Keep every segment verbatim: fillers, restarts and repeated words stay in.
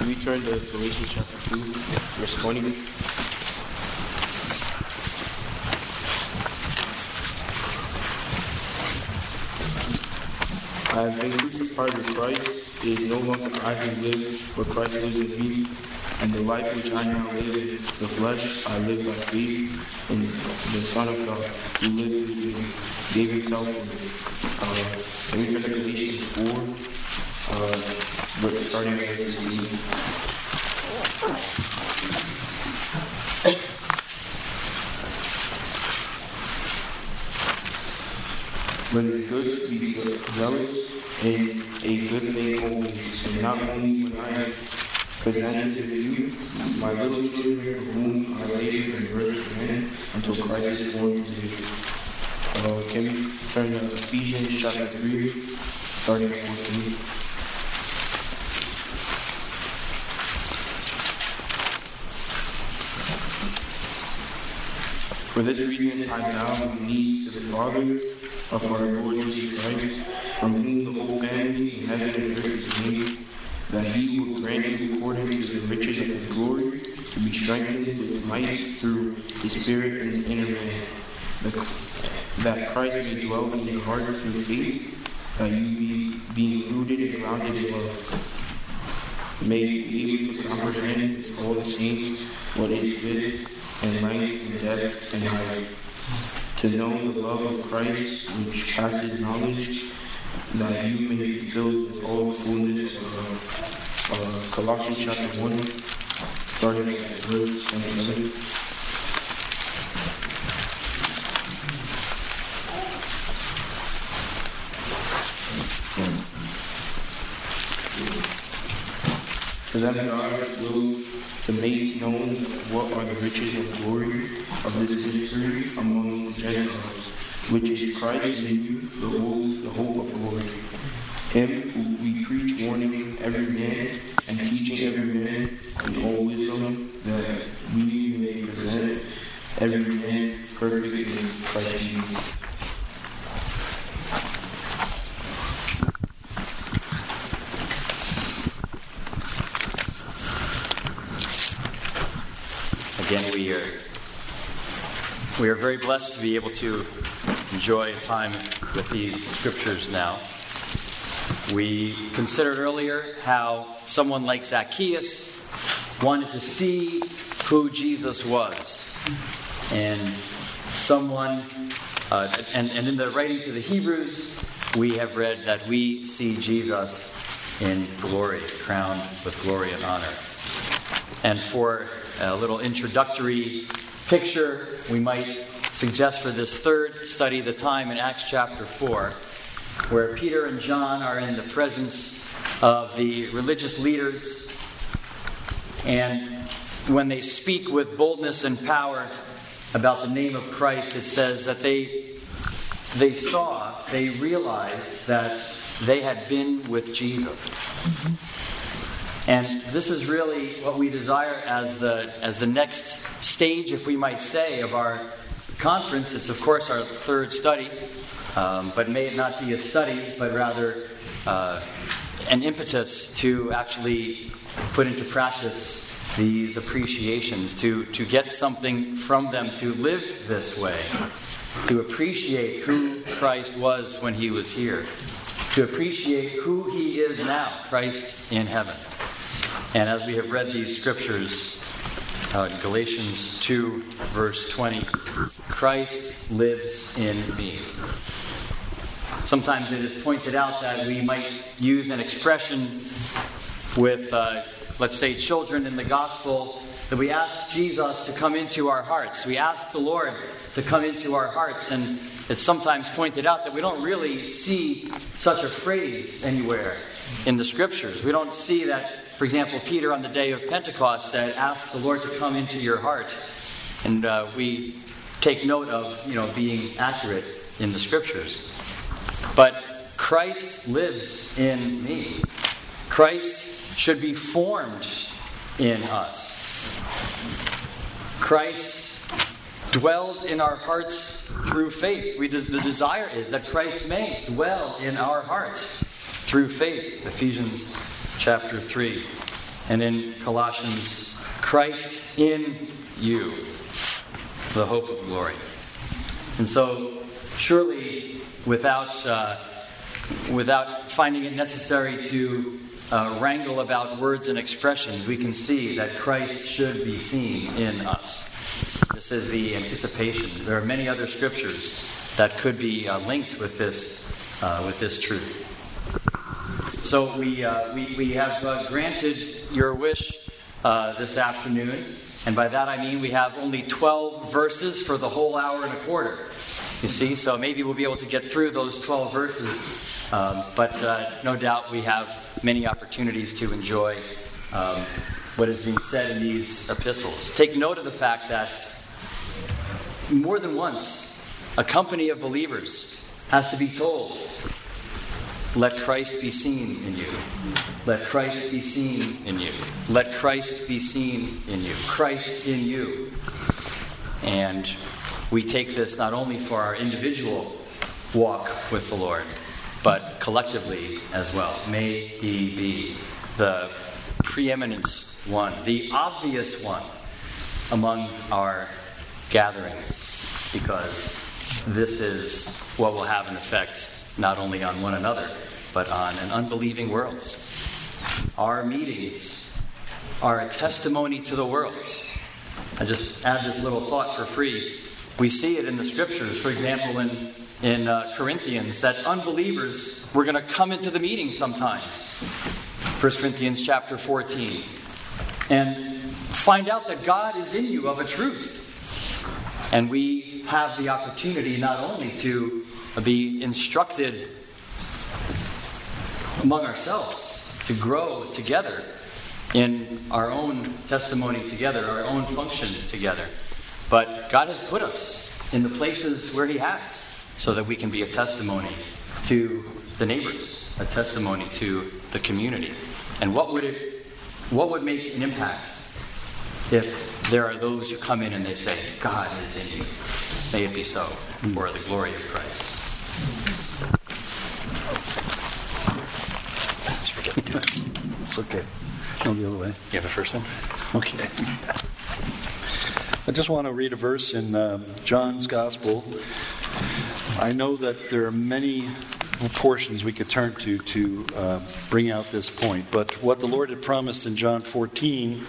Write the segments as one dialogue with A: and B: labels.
A: we turn to Galatians chapter two, verse twenty? I have been crucified with Christ. It is no longer I who live, but Christ lives in me. And the life which I now live in the flesh, I live by faith in the Son of God, who lived with me, gave himself for me. Uh, and we turn to Galatians four, uh, but starting at verse eighteen. But it is good to be zealous in a good thing always, and not only when I have presented with you, my little children for whom I labor and work again until Christ is formed in you. Uh, can we turn to Ephesians chapter three, starting at fourteen? For this reason I bow my knees to the Father of our Lord Jesus Christ, from whom the whole family in heaven and earth is named, that he will grant you according to the riches of his glory, to be strengthened with might through his Spirit in the inner man, that Christ may dwell in your hearts through faith, that you be being rooted and grounded in love, may be able to comprehend with all the saints what is width and length and depth and height, to know the love of Christ which passes knowledge, that you may be filled with all the fullness of God. Uh, Colossians chapter one, starting at verse twenty-seven. For them God will to make known what are the riches of glory of this mystery among the Gentiles, which is Christ in you, the hope, the hope of glory. Him who we preach, warning every man and teaching every man in all wisdom, that we may present every man perfect in Christ Jesus.
B: Again, we are we are very blessed to be able to enjoy time with these scriptures now. We considered earlier how someone like Zacchaeus wanted to see who Jesus was. And someone, uh, and, and in the writing to the Hebrews, we have read that we see Jesus in glory, crowned with glory and honor. And for a little introductory picture, we might suggest for this third study the time in Acts chapter four, where Peter and John are in the presence of the religious leaders, and when they speak with boldness and power about the name of Christ, it says that they they saw, they realized that they had been with Jesus. And this is really what we desire as the as the next stage, if we might say, of our conference. It's, of course, our third study, um, but may it not be a study, but rather uh, an impetus to actually put into practice these appreciations, to, to get something from them, to live this way, to appreciate who Christ was when he was here, to appreciate who he is now, Christ in heaven. And as we have read these scriptures, uh, Galatians two, verse twenty, Christ lives in me. Sometimes it is pointed out that we might use an expression with, uh, let's say, children in the gospel, that we ask Jesus to come into our hearts. We ask the Lord to come into our hearts. And it's sometimes pointed out that we don't really see such a phrase anywhere in the scriptures. We don't see that, for example, Peter on the day of Pentecost said, ask the Lord to come into your heart. And uh, we take note of, you know, being accurate in the scriptures. But Christ lives in me. Christ should be formed in us. Christ dwells in our hearts through faith. We, the desire is that Christ may dwell in our hearts through faith. Ephesians chapter three. And in Colossians, Christ in you, the hope of glory. And so, surely, without uh, without finding it necessary to uh, wrangle about words and expressions, we can see that Christ should be seen in us. This is the anticipation. There are many other scriptures that could be uh, linked with this uh, with this truth. So we uh, we, we have uh, granted your wish uh, this afternoon, and by that I mean we have only twelve verses for the whole hour and a quarter. You see, so maybe we'll be able to get through those twelve verses, um, but uh, no doubt we have many opportunities to enjoy um, what is being said in these epistles. Take note of the fact that more than once, a company of believers has to be told, let Christ be seen in you. Let Christ be seen in you. Let Christ be seen in you. Christ in you. And we take this not only for our individual walk with the Lord, but collectively as well. May He be the preeminent one, the obvious one among our gatherings, because this is what will have an effect not only on one another, but on an unbelieving world. Our meetings are a testimony to the world. I just add this little thought for free. We see it in the scriptures, for example, in, in uh, Corinthians, that unbelievers were going to come into the meeting sometimes. First Corinthians chapter fourteen. And find out that God is in you of a truth. And we have the opportunity not only to be instructed among ourselves, to grow together in our own testimony together, our own function together, but God has put us in the places where He has, so that we can be a testimony to the neighbors, a testimony to the community. And what would it, what would make an impact if there are those who come in and they say, God is in you. May it be so, for the glory of Christ.
C: It's okay. Go the other way.
B: You have a first one?
C: Okay. I just want to read a verse in um, John's Gospel. I know that there are many portions we could turn to to uh, bring out this point, but what the Lord had promised in John fourteen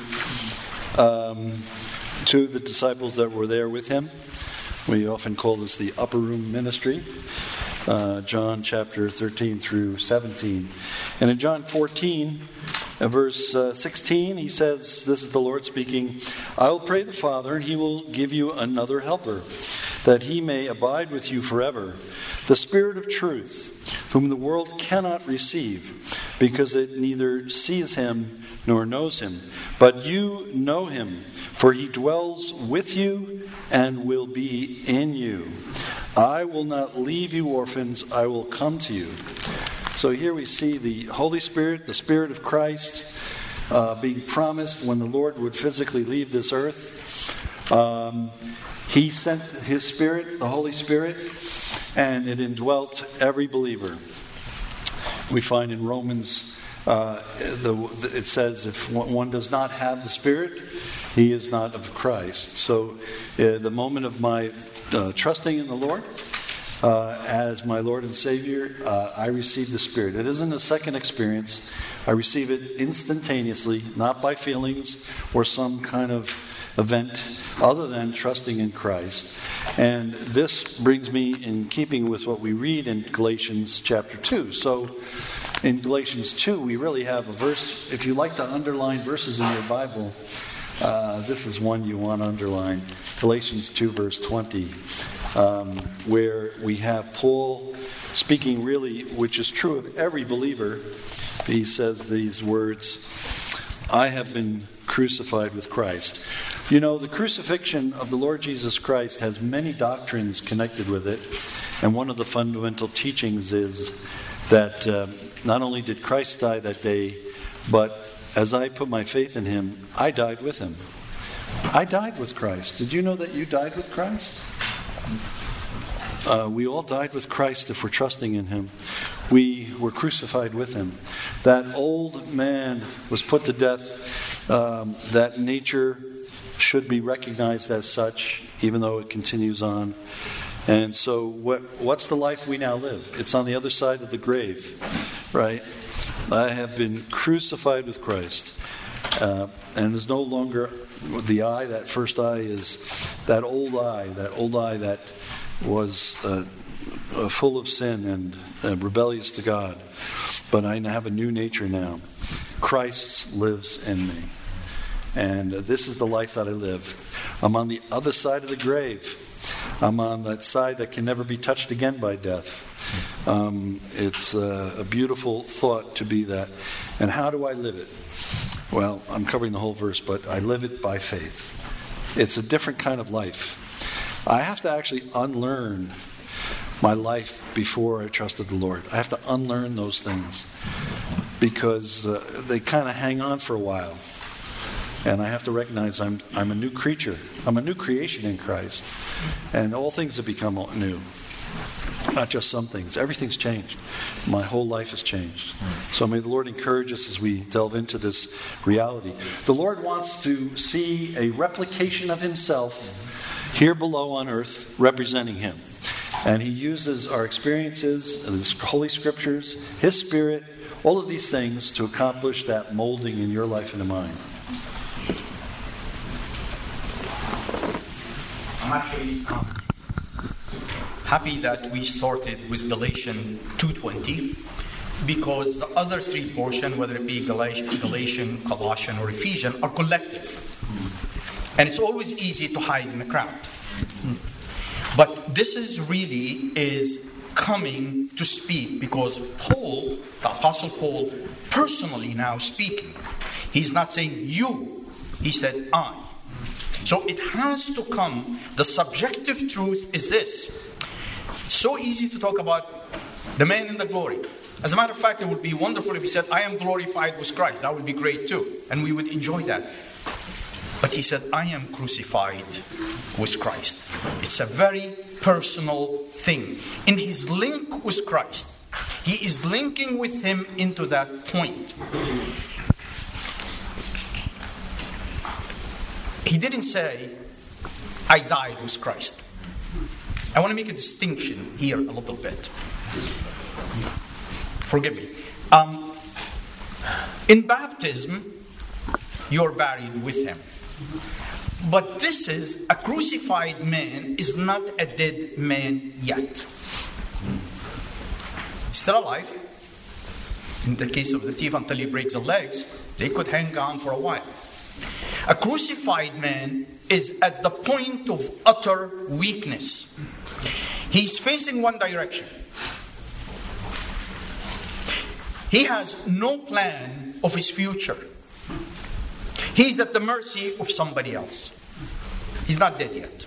C: um, to the disciples that were there with Him, we often call this the upper room ministry, uh, John chapter thirteen through seventeen. And in John fourteen, uh, verse uh, sixteen, He says, this is the Lord speaking, I will pray the Father, and He will give you another helper, that He may abide with you forever, the Spirit of truth, whom the world cannot receive, because it neither sees Him nor knows Him. But you know Him, for He dwells with you and will be in you. I will not leave you orphans, I will come to you. So here we see the Holy Spirit, the Spirit of Christ, uh, being promised when the Lord would physically leave this earth. Um, he sent His Spirit, the Holy Spirit, and it indwelt every believer. We find in Romans, uh, the, the, it says, if one does not have the Spirit, he is not of Christ. So uh, the moment of my uh, trusting in the Lord, Uh, as my Lord and Savior, uh, I receive the Spirit. It isn't a second experience. I receive it instantaneously, not by feelings or some kind of event other than trusting in Christ. And this brings me in keeping with what we read in Galatians chapter two. So in Galatians two, we really have a verse. If you like to underline verses in your Bible, uh, this is one you want to underline. Galatians two, verse twenty. Um, where we have Paul speaking really, which is true of every believer. He says these words, I have been crucified with Christ. You know, the crucifixion of the Lord Jesus Christ has many doctrines connected with it. And one of the fundamental teachings is that uh, not only did Christ die that day, but as I put my faith in Him, I died with Him. I died with Christ. Did you know that you died with Christ? Uh, we all died with Christ if we're trusting in Him. We were crucified with Him. That old man was put to death. Um, that nature should be recognized as such, even though it continues on. And so what, what's the life we now live? It's on the other side of the grave, right? I have been crucified with Christ. Uh, and it's no longer the I. That first I is that old I, that old I that was uh, uh, full of sin and uh, rebellious to God. But I have a new nature now. Christ lives in me. And uh, this is the life that I live. I'm on the other side of the grave. I'm on that side that can never be touched again by death. Um, it's uh, a beautiful thought to be that. And how do I live it? Well, I'm covering the whole verse, but I live it by faith. It's a different kind of life. I have to actually unlearn my life before I trusted the Lord. I have to unlearn those things because uh, they kind of hang on for a while. And I have to recognize I'm I'm a new creature. I'm a new creation in Christ. And all things have become new. Not just some things. Everything's changed. My whole life has changed. So may the Lord encourage us as we delve into this reality. The Lord wants to see a replication of Himself here below on earth, representing Him. And He uses our experiences, His Holy Scriptures, His Spirit, all of these things to accomplish that molding in your life and in mine.
D: I'm actually um, happy that we started with Galatians two twenty, because the other three portions, whether it be Galatians, Galatian, Colossian, or Ephesians, are collective. And it's always easy to hide in the crowd. But this is really is coming to speak, because Paul, the Apostle Paul, personally now speaking. He's not saying you, he said I. So it has to come. The subjective truth is this. So easy to talk about the man in the glory. As a matter of fact, it would be wonderful if he said, I am glorified with Christ. That would be great too. And we would enjoy that. But he said, I am crucified with Christ. It's a very personal thing. In his link with Christ, he is linking with Him into that point. He didn't say, I died with Christ. I want to make a distinction here a little bit. Forgive me. Um, in baptism, you're buried with Him. But this is, a crucified man is not a dead man yet. He's still alive. In the case of the thief, until he breaks the legs, they could hang on for a while. A crucified man is at the point of utter weakness. He's facing one direction. He has no plan of his future. He's at the mercy of somebody else. He's not dead yet.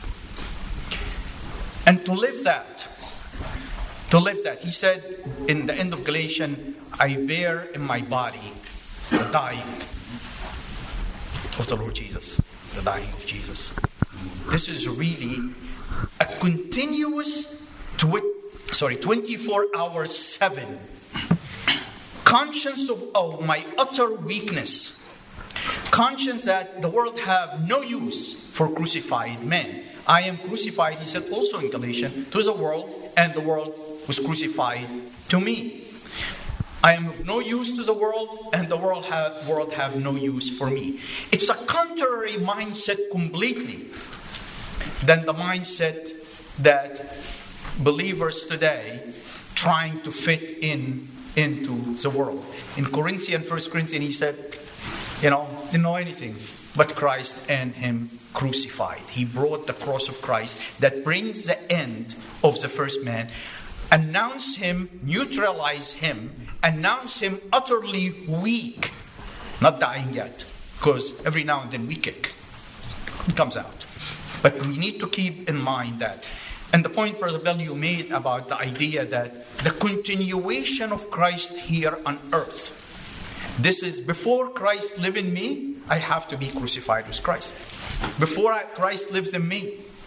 D: And to live that, to live that, he said in the end of Galatians, I bear in my body the dying of the Lord Jesus, the dying of Jesus. This is really a continuous, twi- sorry, twenty-four hours, seven. Conscience of oh, my utter weakness. Conscience that the world have no use for crucified men. I am crucified, he said also in Galatians, to the world, and the world was crucified to me. I am of no use to the world, and the world have, world have no use for me. It's a contrary mindset completely than the mindset that believers today trying to fit in into the world. In Corinthians, First Corinthians, he said, you know, didn't know anything but Christ and Him crucified. He brought the cross of Christ that brings the end of the first man. Announce Him, neutralize Him, announce Him utterly weak, not dying yet, because every now and then we kick. It comes out. But we need to keep in mind that. And the point, Brother Bell, you made about the idea that the continuation of Christ here on earth. This is before Christ lives in me, I have to be crucified with Christ. Before I, Christ lives in me,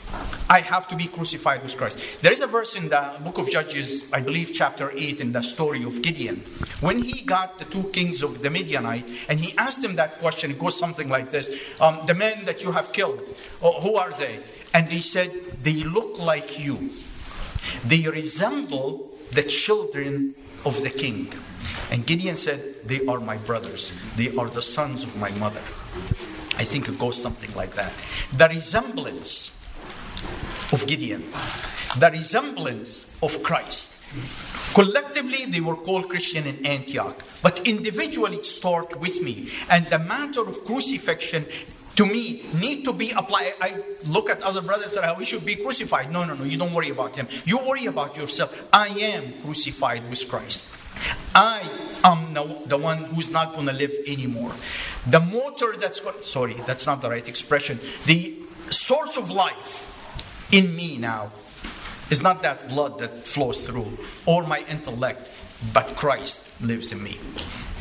D: I have to be crucified with Christ. There is a verse in the book of Judges, I believe chapter eight, in the story of Gideon. When he got the two kings of the Midianite, and he asked them that question, it goes something like this. Um, the men that you have killed, oh, who are they? And they said, they look like you. They resemble the children of the king. And Gideon said, they are my brothers. They are the sons of my mother. I think it goes something like that. The resemblance of Gideon, the resemblance of Christ. Collectively, they were called Christian in Antioch. But individually, it starts with me. And the matter of crucifixion, to me, need to be applied. I look at other brothers and say, we should be crucified. No, no, no, you don't worry about him. You worry about yourself. I am crucified with Christ. I am the, the one who's not going to live anymore. The motor that's going... Sorry, that's not the right expression. The source of life in me now is not that blood that flows through or my intellect, but Christ lives in me.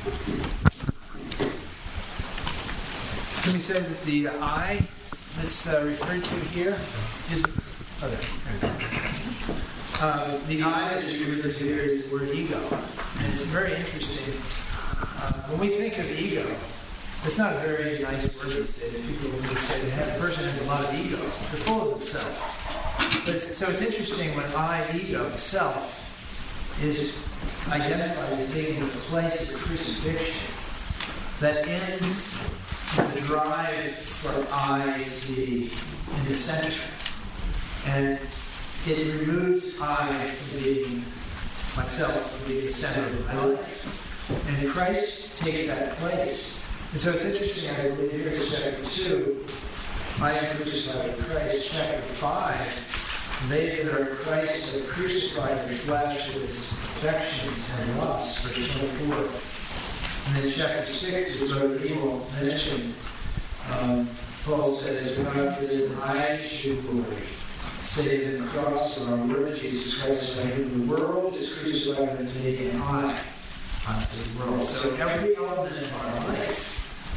E: Can we say that the I that's uh, referred to here is... Oh, there. Uh, the I that's referred to here is the word ego. And it's very interesting. Uh, when we think of ego, it's not a very nice word these days. People would say that a person has a lot of ego. They're full of themselves. But it's, so it's interesting when I, ego, self, is identified as being in the place of the crucifixion that ends in the drive for I to be in the center. And it removes I from being myself, from being the center of my life. And Christ takes that place. And so it's interesting, I believe here is chapter two, I am crucified with Christ. Chapter five, they that are Christ are crucified in the flesh with its affections and lusts, verse twenty-four. And then chapter six is Brother Evil mentioned. Um, Paul says, God forbid that I should glory, save in the cross of our Lord Jesus Christ, by whom the world is crucified unto me, and I unto the world. So every element of our life,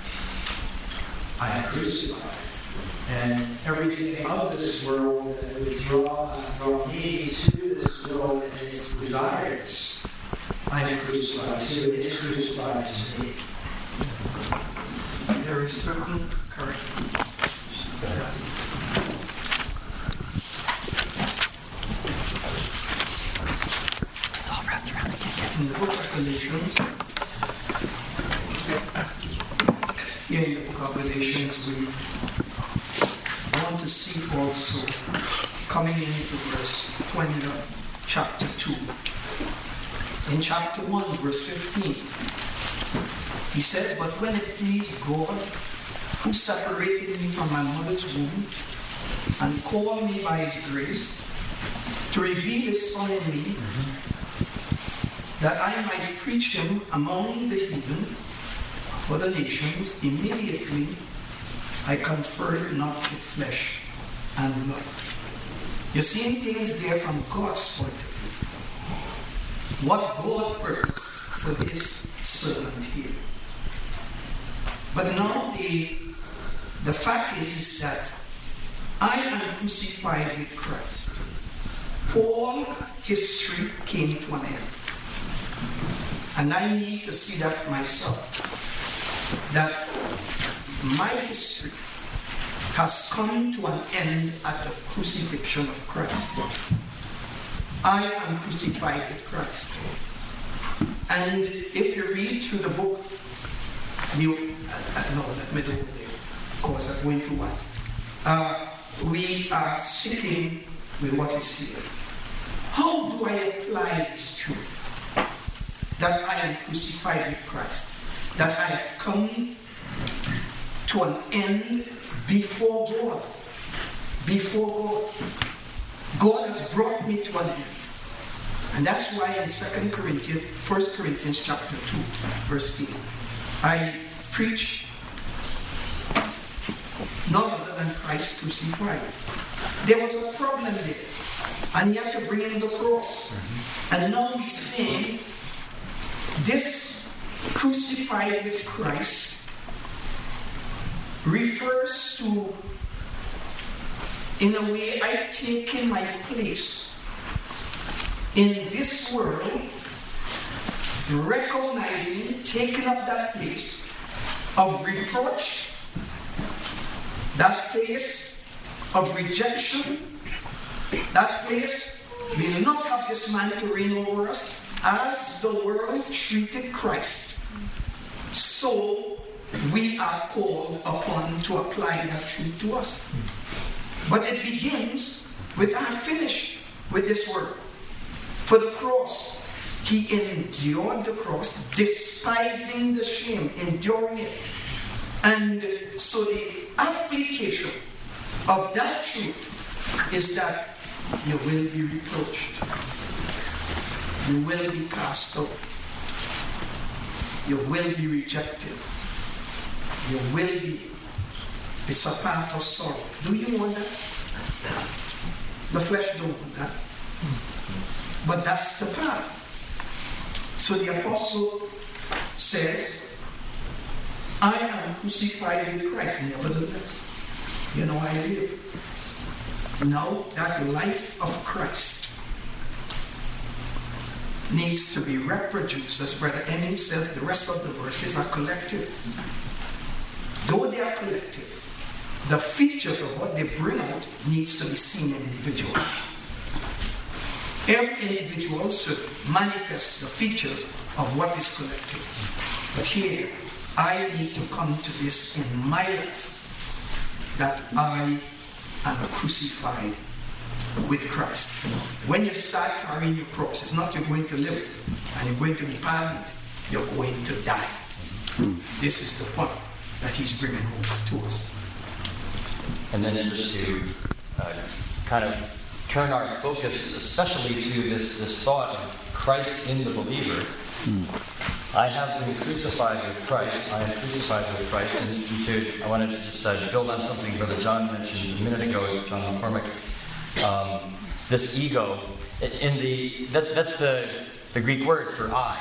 E: I am crucified. And everything of this world that would draw, draw me to this world and its desires, I am crucified to. It's crucified to me. There is certain correct.
F: It's all wrapped around again.
E: In the book of Galatians, here in the book of Galatians, we want to see also, coming into verse twenty of chapter two. In chapter one, verse fifteen, he says, but when it pleased God, who separated me from my mother's womb, and called me by his grace, to reveal his Son in me, that I might preach him among the heathen, for the nations, immediately I conferred not with flesh and blood. You're seeing things there from God's point of view. What God purposed for his servant here. But now the, the fact is, is that I am crucified with Christ. All history came to an end. And I need to see that myself. That my history has come to an end at the crucifixion of Christ. I am crucified with Christ. And if you read through the book, you, uh, no, let me do it there, of course, I'm going to one. Uh, we are sticking with what is here. How do I apply this truth? That I am crucified with Christ. That I have come to an end before God. Before God. God has brought me to an end. And that's why in Second Corinthians, First Corinthians chapter two, verse eight, I preach none other than Christ crucified. There was a problem there. And he had to bring in the cross. And now he's saying, this crucified with Christ refers to In a way, I take in my place in this world, recognizing, taking up that place of reproach, that place of rejection, that place, we will not have this man to reign over us. As the world treated Christ, so we are called upon to apply that truth to us. But it begins with, I finished with this word. For the cross, he endured the cross, despising the shame, enduring it. And so the application of that truth is that you will be reproached. You will be cast out. You will be rejected. You will be. It's a part of sorrow. Do you want that? The flesh don't want that. But that's the path. So the apostle says, I am crucified with Christ, nevertheless. You know, I live. Now that life of Christ needs to be reproduced, as Brother Emmy says, the rest of the verses are collective. Though they are collective, the features of what they bring out needs to be seen in individual. Every individual should manifest the features of what is collective. But here, I need to come to this in my life, that I am crucified with Christ. When you start carrying your cross, it's not you're going to live and you're going to be pardoned. You're going to die. This is the point that he's bringing home to us.
B: And then just to uh, kind of turn our focus especially to this, this thought of Christ in the believer. I have been crucified with Christ. I am crucified with Christ. And to, I wanted to just uh, build on something Brother John mentioned a minute ago, John McCormick. Um, this ego, in the that, that's the the Greek word for I.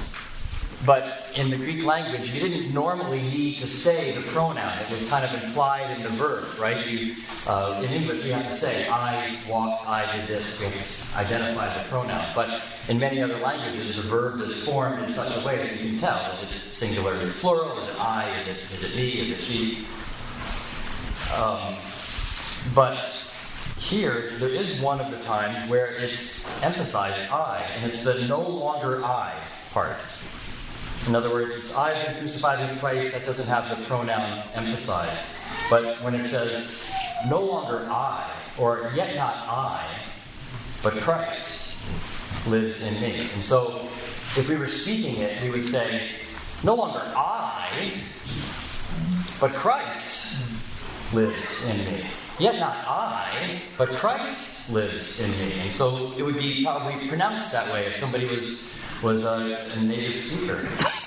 B: But in the Greek language, you didn't normally need to say the pronoun. It was kind of implied in the verb, right? You, uh, in English, we have to say, I walked, I did this. We have to identify the pronoun. But in many other languages, the verb is formed in such a way that you can tell. Is it singular? Is it plural? Is it I? Is it, is it me? Is it she? Um, but here, there is one of the times where it's emphasized I, and it's the no longer I part. In other words, it's I've been crucified with Christ. That doesn't have the pronoun emphasized. But when it says, no longer I, or yet not I, but Christ lives in me. And so, if we were speaking it, we would say, no longer I, but Christ lives in me. Yet not I, but Christ lives in me. And so, it would be probably pronounced that way if somebody was was a, a native speaker.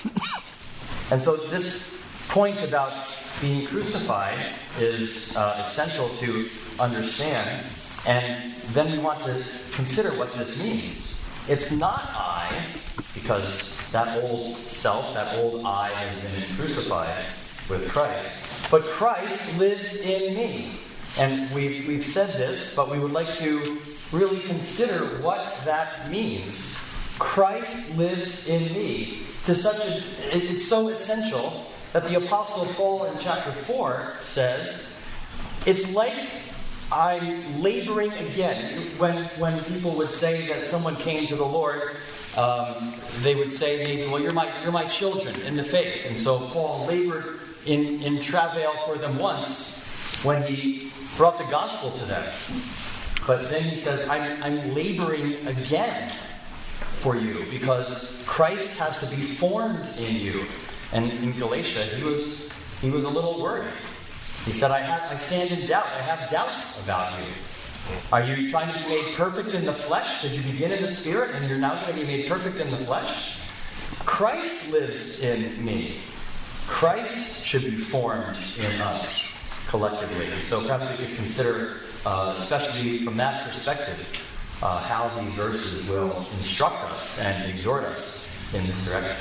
B: And so this point about being crucified is uh, essential to understand, and then we want to consider what this means. It's not I, because that old self, that old I has been crucified with Christ, but Christ lives in me. And we've, we've said this, but we would like to really consider what that means. Christ lives in me. To such a, it, it's so essential that the Apostle Paul in chapter four says, it's like I'm laboring again. When when people would say that someone came to the Lord, um, they would say maybe, well, you're my you're my children in the faith. And so Paul labored in, in travail for them once when he brought the gospel to them. But then he says, I'm I'm laboring again for you, because Christ has to be formed in you. And in Galatia, he was he was a little worried. He said, I have I stand in doubt. I have doubts about you. Are you trying to be made perfect in the flesh? Did you begin in the spirit and you're now going to be made perfect in the flesh? Christ lives in me. Christ should be formed in us collectively. And so perhaps we could consider, uh, especially from that perspective, Uh, how these verses will instruct us and exhort us in this direction.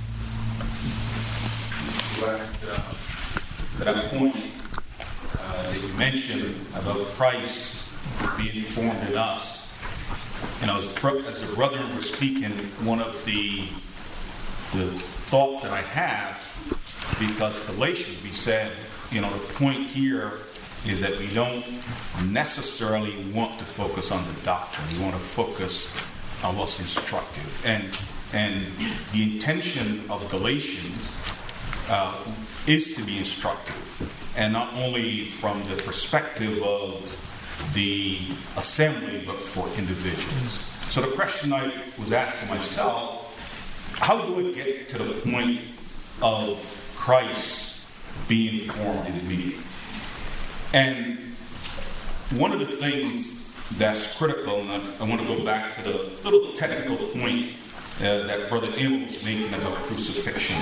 G: But uh, that point, uh, that you mentioned about Christ being formed in us. You know, as, as the brethren were speaking, one of the, the thoughts that I have, because Galatians, we said, you know, the point here is that we don't necessarily want to focus on the doctrine. We want to focus on what's instructive. And and the intention of Galatians uh, is to be instructive. And not only from the perspective of the assembly, but for individuals. So the question I was asking myself, how do I get to the point of Christ being formed in me? And one of the things that's critical, and I, I want to go back to the little technical point uh, that Brother Emil was making about crucifixion.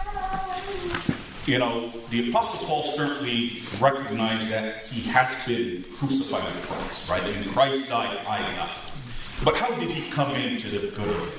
G: You know, the Apostle Paul certainly recognized that he has been crucified with Christ, right? And Christ died, I died. But how did he come into the good of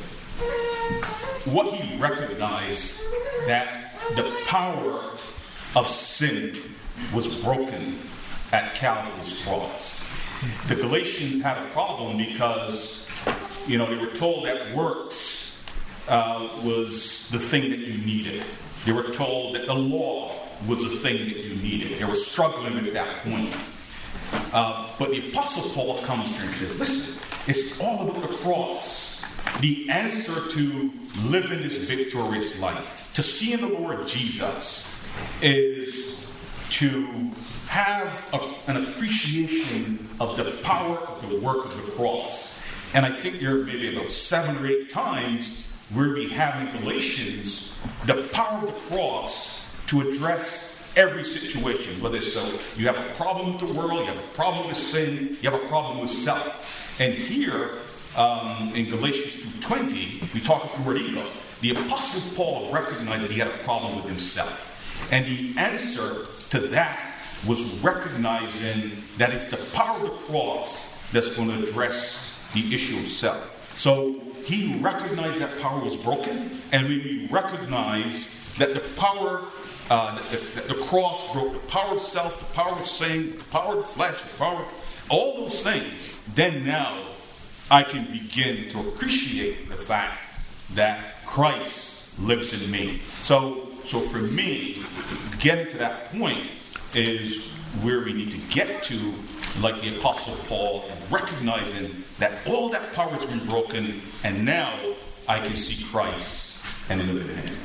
G: it? What he recognized that the power of sin was broken at Calvary's cross. The Galatians had a problem because, you know, they were told that works uh, was the thing that you needed. They were told that the law was the thing that you needed. They were struggling at that point. Uh, but the Apostle Paul comes here and says, listen, it's all about the cross. The answer to living this victorious life, to see in the Lord Jesus, is to have a, an appreciation of the power of the work of the cross. And I think there are maybe about seven or eight times where we have in Galatians the power of the cross to address every situation. Whether it's so you have a problem with the world, you have a problem with sin, you have a problem with self. And here um, in Galatians two twenty, we talk about the word ego. The Apostle Paul recognized that he had a problem with himself. And the answer to that was recognizing that it's the power of the cross that's going to address the issue of self. So he recognized that power was broken, and when we recognize that the power, uh, that, the, that the cross broke the power of self, the power of sin, the power of the flesh, the power of all those things, then now I can begin to appreciate the fact that Christ lives in me. So, so for me, getting to that point is where we need to get to, like the Apostle Paul, recognizing that all that power has been broken, and now I can see Christ and live in him.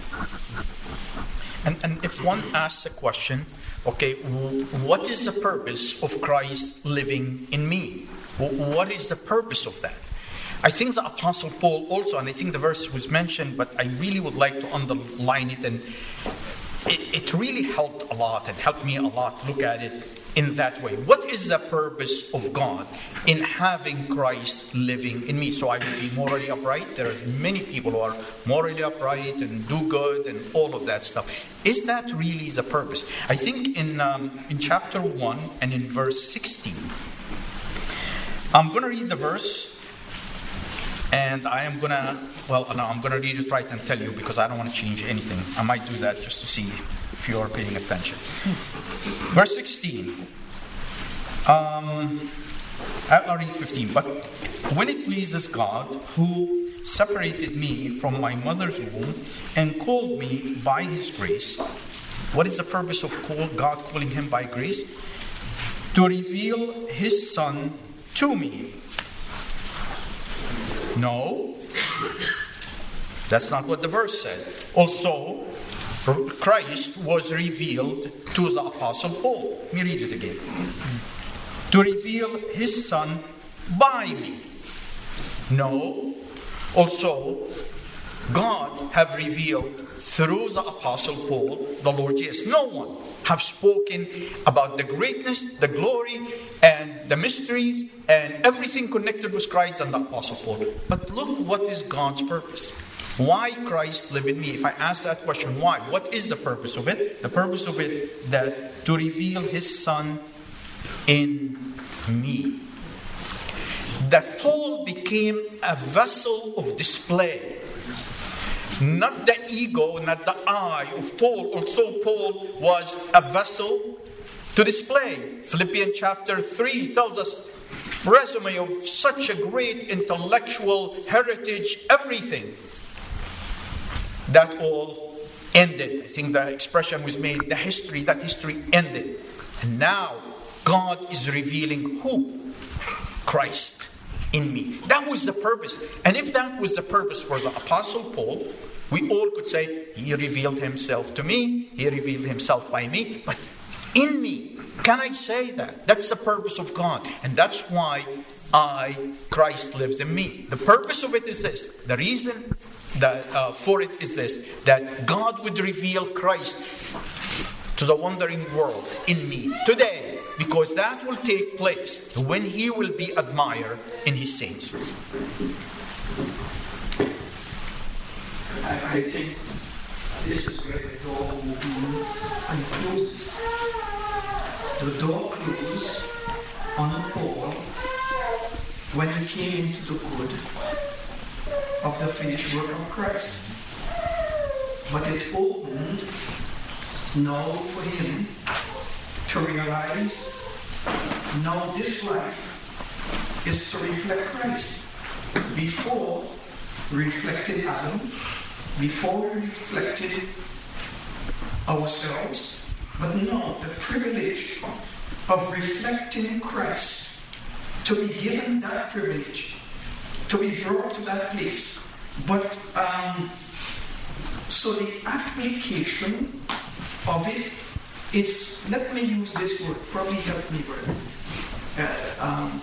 D: And, and if one asks a question, okay, what is the purpose of Christ living in me? What is the purpose of that? I think the Apostle Paul also, and I think the verse was mentioned, but I really would like to underline it, and it, it really helped a lot and helped me a lot to look at it in that way. What is the purpose of God in having Christ living in me? So I will be morally upright. There are many people who are morally upright and do good and all of that stuff. Is that really the purpose? I think in um, in chapter one and in verse sixteen, I'm going to read the verse, and I am going to, well, no, I'm going to read it right and tell you, because I don't want to change anything. I might do that just to see if you are paying attention. Verse sixteen. Um, I'll read fifteen. But when it pleases God, who separated me from my mother's womb and called me by his grace. What is the purpose of call, God calling him by grace? To reveal his Son to me. No, that's not what the verse said. Also, Christ was revealed to the Apostle Paul. Let me read it again. To reveal his Son by me. No, also, God have revealed through the Apostle Paul the Lord Jesus. No one have spoken about the greatness, the glory, and the mysteries, and everything connected with Christ and the Apostle Paul. But look, what is God's purpose? Why Christ live in me? If I ask that question, why? What is the purpose of it? The purpose of it, that to reveal his Son in me. That Paul became a vessel of display. Not the ego, not the I of Paul. Also, Paul was a vessel to display. Philippians chapter three tells us resume of such a great intellectual heritage, everything. That all ended. I think the expression was made, the history, that history ended. And now God is revealing who? Christ in me. That was the purpose. And if that was the purpose for the Apostle Paul, we all could say, he revealed himself to me, he revealed himself by me, but in me. Can I say that? That's the purpose of God. And that's why I, Christ lives in me. The purpose of it is this. The reason that, uh, for it is this. That God would reveal Christ to the wandering world in me today. Because that will take place when He will be admired in His saints.
E: I, I think this is where the door opens and closes. The door closed on Paul when he came into the good of the finished work of Christ. But it opened now for him to realize now this life is to reflect Christ. Before we reflected Adam, before we reflected ourselves, but now the privilege of reflecting Christ, to be given that privilege, to be brought to that place. But um, so the application of it, it's, let me use this word, probably help me word. Uh, um,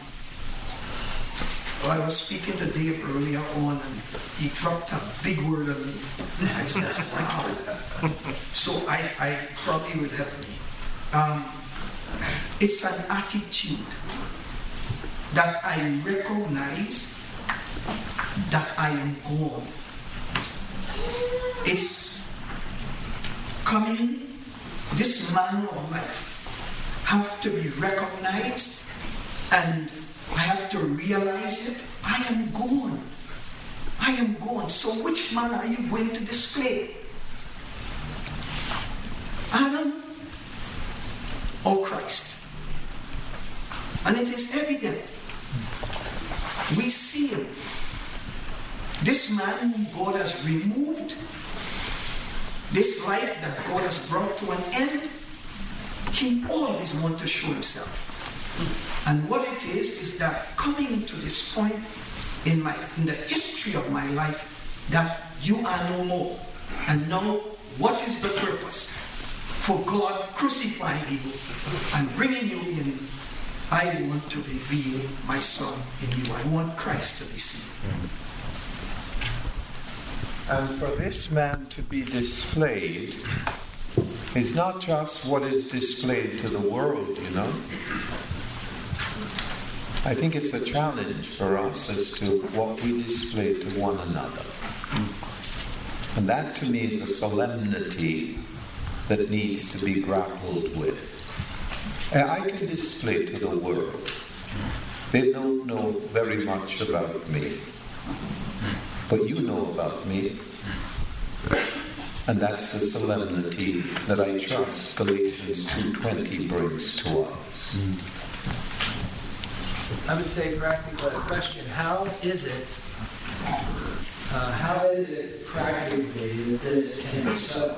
E: I was speaking to Dave earlier on, and he dropped a big word on me. I said, wow. So I, I probably will help me. Um, it's an attitude that I recognize that I am gone. It's coming, this manner of life have to be recognized, and I have to realize it. I am gone. I am gone. So which man are you going to display? Adam or Christ? And it is evident. We see him. This man whom God has removed, this life that God has brought to an end, he always wants to show himself. And what it is, is that coming to this point in my in the history of my life, that you are no more. And now, what is the purpose? For God crucifying you and bringing you in. I want to reveal my Son in you. I want Christ to be seen.
H: And for this man to be displayed is not just what is displayed to the world, you know. I think it's a challenge for us as to what we display to one another. And that to me is a solemnity that needs to be grappled with. I can display to the world. They don't know very much about me. But you know about me. And that's the solemnity that I trust Galatians two twenty brings to us.
F: I would say practical question. How is it, uh, how is it practically that this can be so?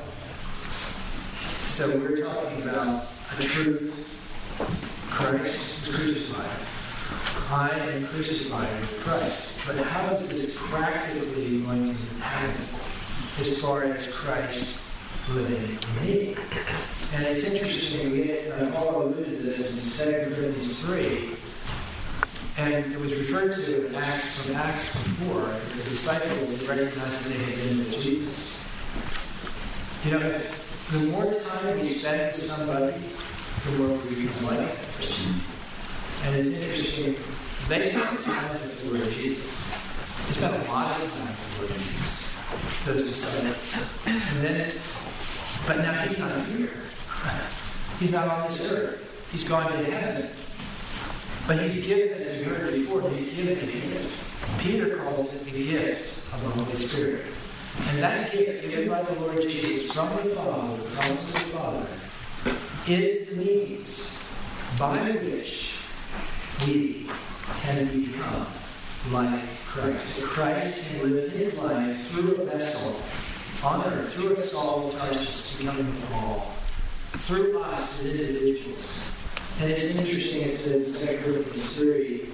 F: So we're talking about a truth. Christ was crucified. I am crucified with Christ. But how is this practically going to happen as far as Christ living in me? And it's interesting, we get, uh, Paul alluded to this in Second Corinthians three, and it was referred to in Acts, from Acts before, that the disciples recognized that they had been with Jesus. You know, if, the more time we spend with somebody, the more we become like that person. And it's interesting, they spent time with the Lord Jesus. They spent a lot of time with the Lord Jesus, those disciples. And then, but now he's not here. He's not on this earth. He's gone to heaven. But he's given, as we heard before, he's given a gift. Peter calls it the gift of the Holy Spirit. And that gift given by the Lord Jesus from the Father, the promise of the Father, is the means by which we can become like Christ. That Christ can live his life through a vessel on earth, through a Saul of Tarsus becoming a Paul, through us as individuals. And it's interesting, it says in Second Corinthians three,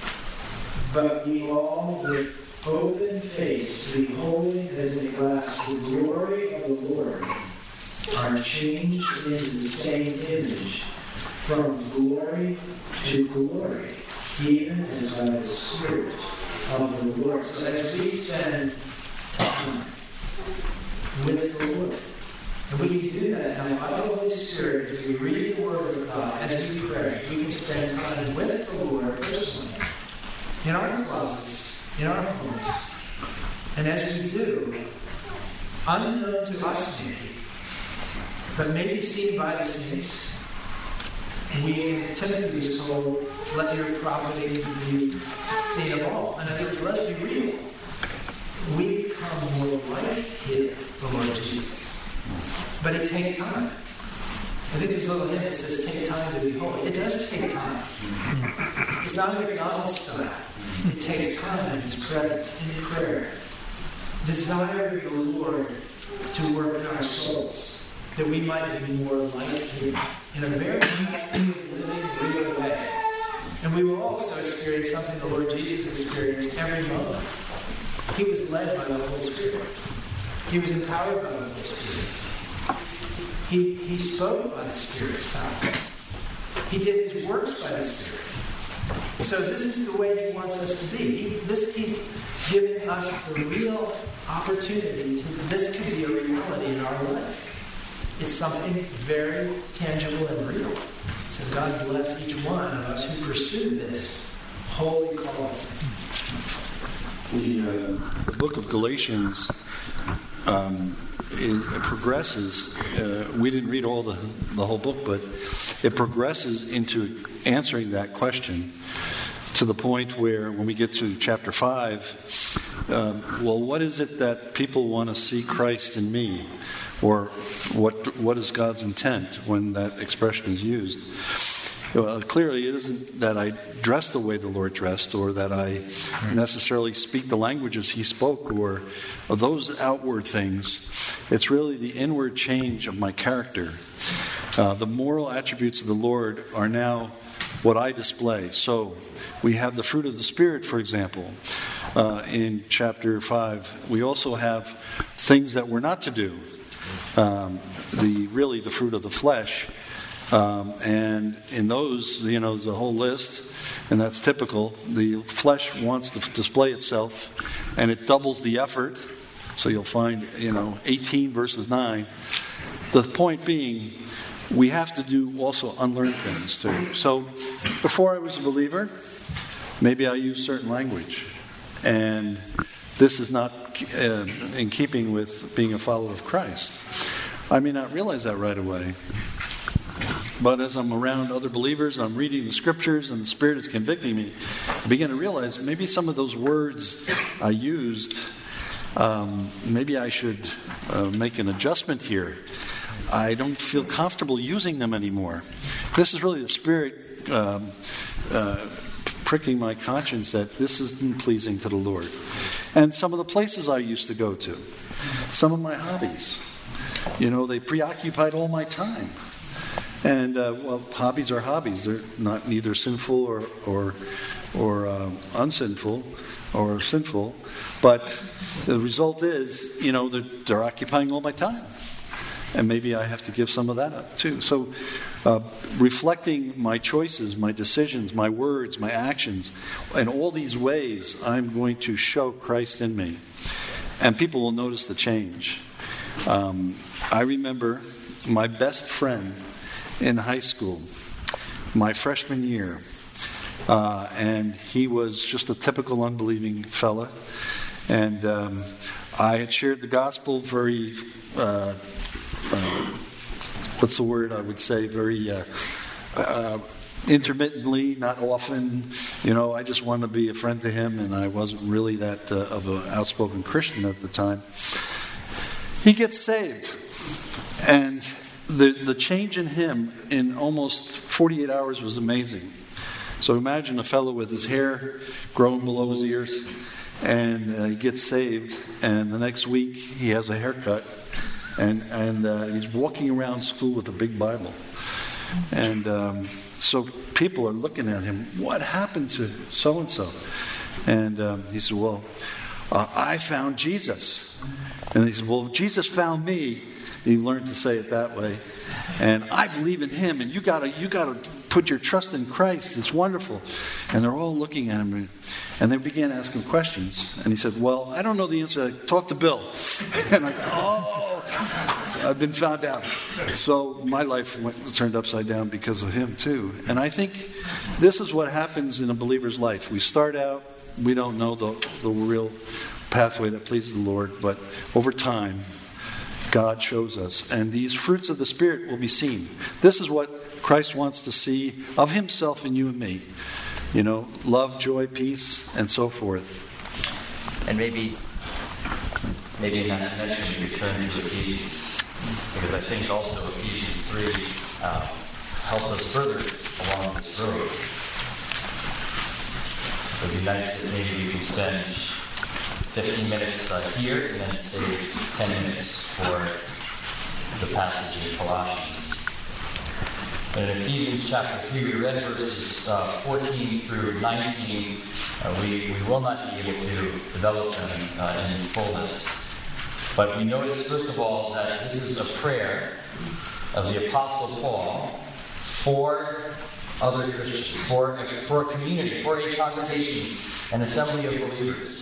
F: but we all with open face, beholding as in a glass the glory of the Lord, are changed into the same image, from glory to glory, even as by the Spirit of the Lord. So as we spend time with the Lord, and we can do that now by the Holy Spirit as we read the Word of God, as we pray, we can spend time with the Lord personally, in our closets, in our homes. And as we do, unknown to us maybe, but maybe seen by the saints, we, Timothy was told, let your property be seen of all. In other words, let it be real. We become more like him, the Lord Jesus. But it takes time. I think there's a little hymn that says, take time to be holy. It does take time. It's not a McDonald's style. It takes time in his presence, in prayer. Desiring the Lord to work in our souls, that we might be more like him in a very active, living, real way. And we will also experience something the Lord Jesus experienced every moment. He was led by the Holy Spirit. He was empowered by the Holy Spirit. He, he spoke by the Spirit's power. He did his works by the Spirit. So this is the way he wants us to be. He, this, he's giving us the real opportunity to, this could be a reality in our life. It's something very tangible and real. So God bless each one of us who pursue this holy calling.
C: The, uh, the book of Galatians um, is, it progresses. Uh, we didn't read all the the whole book, but it progresses into answering that question to the point where, when we get to chapter five, um, well, what is it that people want to see Christ in me? Or what what is God's intent when that expression is used? Well, clearly, it isn't that I dress the way the Lord dressed, or that I necessarily speak the languages he spoke, or, or those outward things. It's really the inward change of my character. Uh, the moral attributes of the Lord are now what I display. So we have the fruit of the Spirit, for example, uh, in chapter five. We also have things that we're not to do. Um, the really the fruit of the flesh. Um, and in those, you know, there's a whole list, and that's typical. The flesh wants to display itself, and it doubles the effort. So you'll find, you know, eighteen verses nine. The point being, we have to do also unlearn things too. So before I was a believer, maybe I used certain language, and this is not uh, in keeping with being a follower of Christ. I may not realize that right away. But as I'm around other believers, I'm reading the scriptures, and the Spirit is convicting me, I begin to realize maybe some of those words I used, um, maybe I should uh, make an adjustment here. I don't feel comfortable using them anymore. This is really the Spirit um, uh, pricking my conscience that this isn't pleasing to the Lord. And some of the places I used to go to, some of my hobbies, you know, they preoccupied all my time. And uh, well, hobbies are hobbies; they're not neither sinful or or or uh, unsinful or sinful. But the result is, you know, they're, they're occupying all my time, and maybe I have to give some of that up too. So, uh, reflecting my choices, my decisions, my words, my actions, in all these ways, I'm going to show Christ in me, and people will notice the change. Um, I remember my best friend in high school, my freshman year, uh, and he was just a typical unbelieving fella. And um, I had shared the gospel very, uh, uh, what's the word I would say, very uh, uh, intermittently, not often. You know, I just wanted to be a friend to him, and I wasn't really that uh, of an outspoken Christian at the time. He gets saved, and the, the change in him in almost forty-eight hours was amazing. So imagine a fellow with his hair growing below his ears, and uh, he gets saved, and the next week he has a haircut, and, and uh, he's walking around school with a big Bible. And um, so people are looking at him, what happened to so-and-so? And um, he said, well, uh, I found Jesus. And he said, well, Jesus found me. He learned to say it that way. And I believe in him, and you gotta you gotta put your trust in Christ. It's wonderful. And they're all looking at him, and they began asking questions. And he said, well, I don't know the answer. Talk to Bill. And I go, oh, I've been found out. So my life went, turned upside down because of him too. And I think this is what happens in a believer's life. We start out, we don't know the, the real pathway that pleases the Lord, but over time, God shows us. And these fruits of the Spirit will be seen. This is what Christ wants to see of himself in you and me. You know, love, joy, peace, and so forth.
B: And maybe, maybe in that connection, we turn to Ephesians, because I think also Ephesians three uh, helps us further along this road. It would be nice that maybe we can spend fifteen minutes uh, here and then save ten minutes for the passage in Colossians. And in Ephesians chapter three, we read verses uh, fourteen through nineteen. Uh, we, we will not be able to develop them uh, in fullness. But we notice, first of all, that this is a prayer of the Apostle Paul for other Christians, for, for a community, for a congregation, an assembly of believers.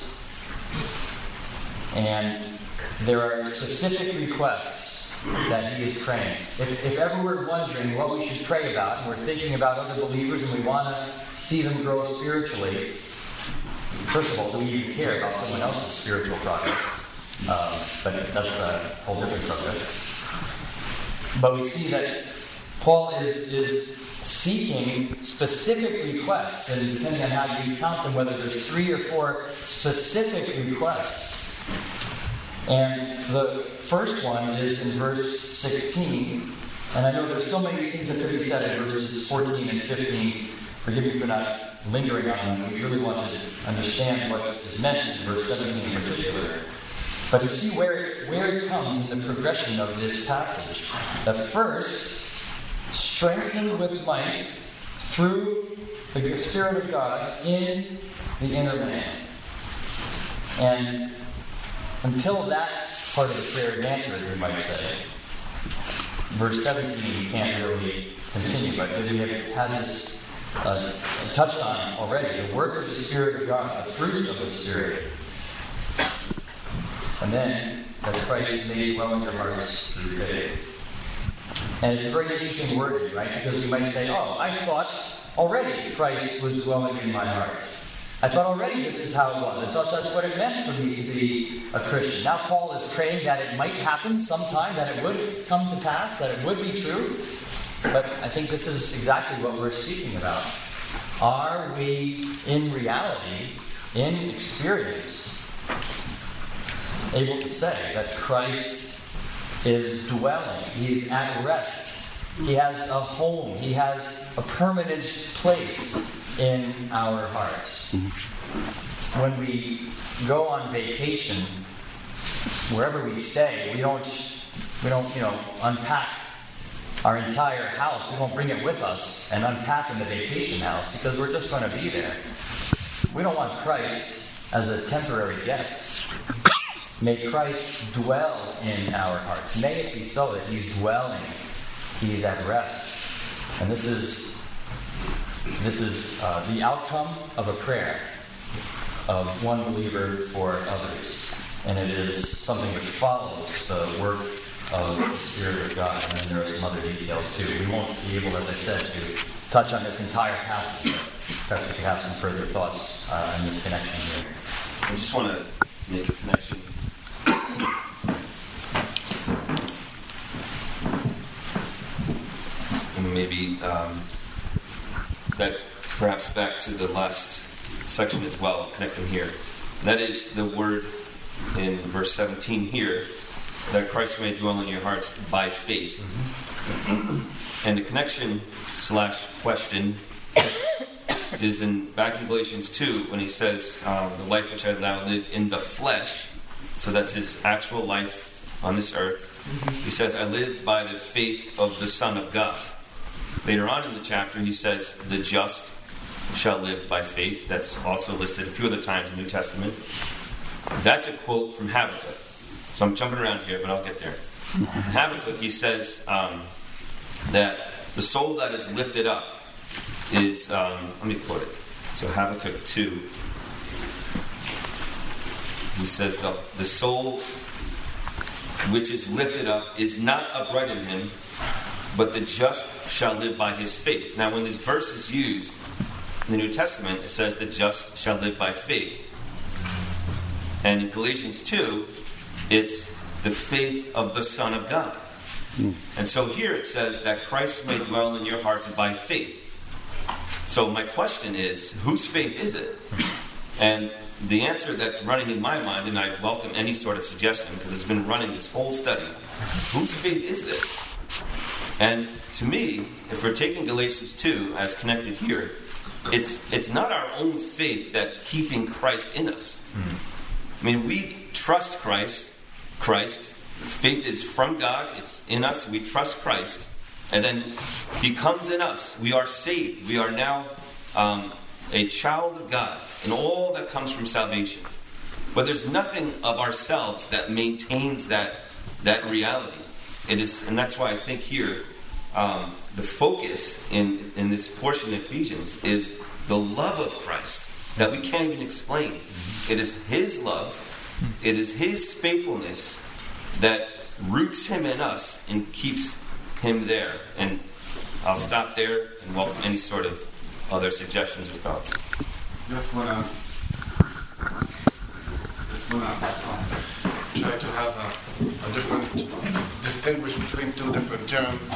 B: And there are specific requests that he is praying. If, if ever we're wondering what we should pray about, and we're thinking about other believers and we want to see them grow spiritually, first of all, do we even care about someone else's spiritual progress? Um, but that's a whole different subject. But we see that Paul is, is seeking specific requests, and depending on how you count them, whether there's three or four specific requests. And the first one is in verse sixteen. And I know there's so many things that could be said in verses fourteen and fifteen. Forgive me for not lingering on them. We really want to understand what is meant in verse seventeen in particular. But to see where, where it comes in the progression of this passage. The first, strengthened with might through the Spirit of God in the inner man. And until that part of the prayer is answered, we might say, verse seventeen we can't really continue, but we have had this uh, touched on already, the work of the Spirit of God, the fruit of the Spirit. And then, that Christ made well in your hearts through faith. And it's a very interesting word, right? Because we might say, oh, I thought already Christ was dwelling in my heart. I thought already this is how it was. I thought that's what it meant for me to be a Christian. Now Paul is praying that it might happen sometime, that it would come to pass, that it would be true. But I think this is exactly what we're speaking about. Are we, in reality, in experience, able to say that Christ is dwelling, he is at rest, he has a home, he has a permanent place in our hearts? Mm-hmm. When we go on vacation, wherever we stay, we don't, we don't, you know, unpack our entire house. We won't bring it with us and unpack in the vacation house because we're just going to be there. We don't want Christ as a temporary guest. May Christ dwell in our hearts. May it be so that he's dwelling, he's at rest. And this is this is uh, the outcome of a prayer of one believer for others. And it is something which follows the work of the Spirit of God. And then there are some other details too. We won't be able, as I said, to touch on this entire passage. Perhaps we could have some further thoughts uh, in this connection here.
I: I just want to make a connection. And maybe um, that perhaps back to the last section as well, connecting here. That is the word in verse seventeen here, that Christ may dwell in your hearts by faith. Mm-hmm. And the connection slash question is in back in Galatians two when he says, um, the life which I now live in the flesh, so that's his actual life on this earth. He says, I live by the faith of the Son of God. Later on in the chapter, he says, the just shall live by faith. That's also listed a few other times in the New Testament. That's a quote from Habakkuk. So I'm jumping around here, but I'll get there. In Habakkuk, he says um, that the soul that is lifted up is, um, let me quote it. So Habakkuk two, he says, the, the soul which is lifted up is not upright in him, but the just shall live by his faith. Now, when this verse is used in the New Testament, it says the just shall live by faith. And in Galatians two, it's the faith of the Son of God. Mm. And so here it says that Christ may dwell in your hearts by faith. So my question is, whose faith is it? And the answer that's running in my mind, and I welcome any sort of suggestion because it's been running this whole study, whose faith is this? And to me, if we're taking Galatians two as connected here, it's it's not our own faith that's keeping Christ in us. Mm. I mean, we trust Christ. Christ. Faith is from God. It's in us. We trust Christ. And then He comes in us. We are saved. We are now um, a child of God. And all that comes from salvation. But there's nothing of ourselves that maintains that that reality. It is, and that's why I think here, um, the focus in, in this portion of Ephesians is the love of Christ that we can't even explain. Mm-hmm. It is His love. It is His faithfulness that roots Him in us and keeps Him there. And I'll stop there and welcome any sort of other suggestions or thoughts.
J: Just want to just want to try to have a, a different, distinguish between two different terms.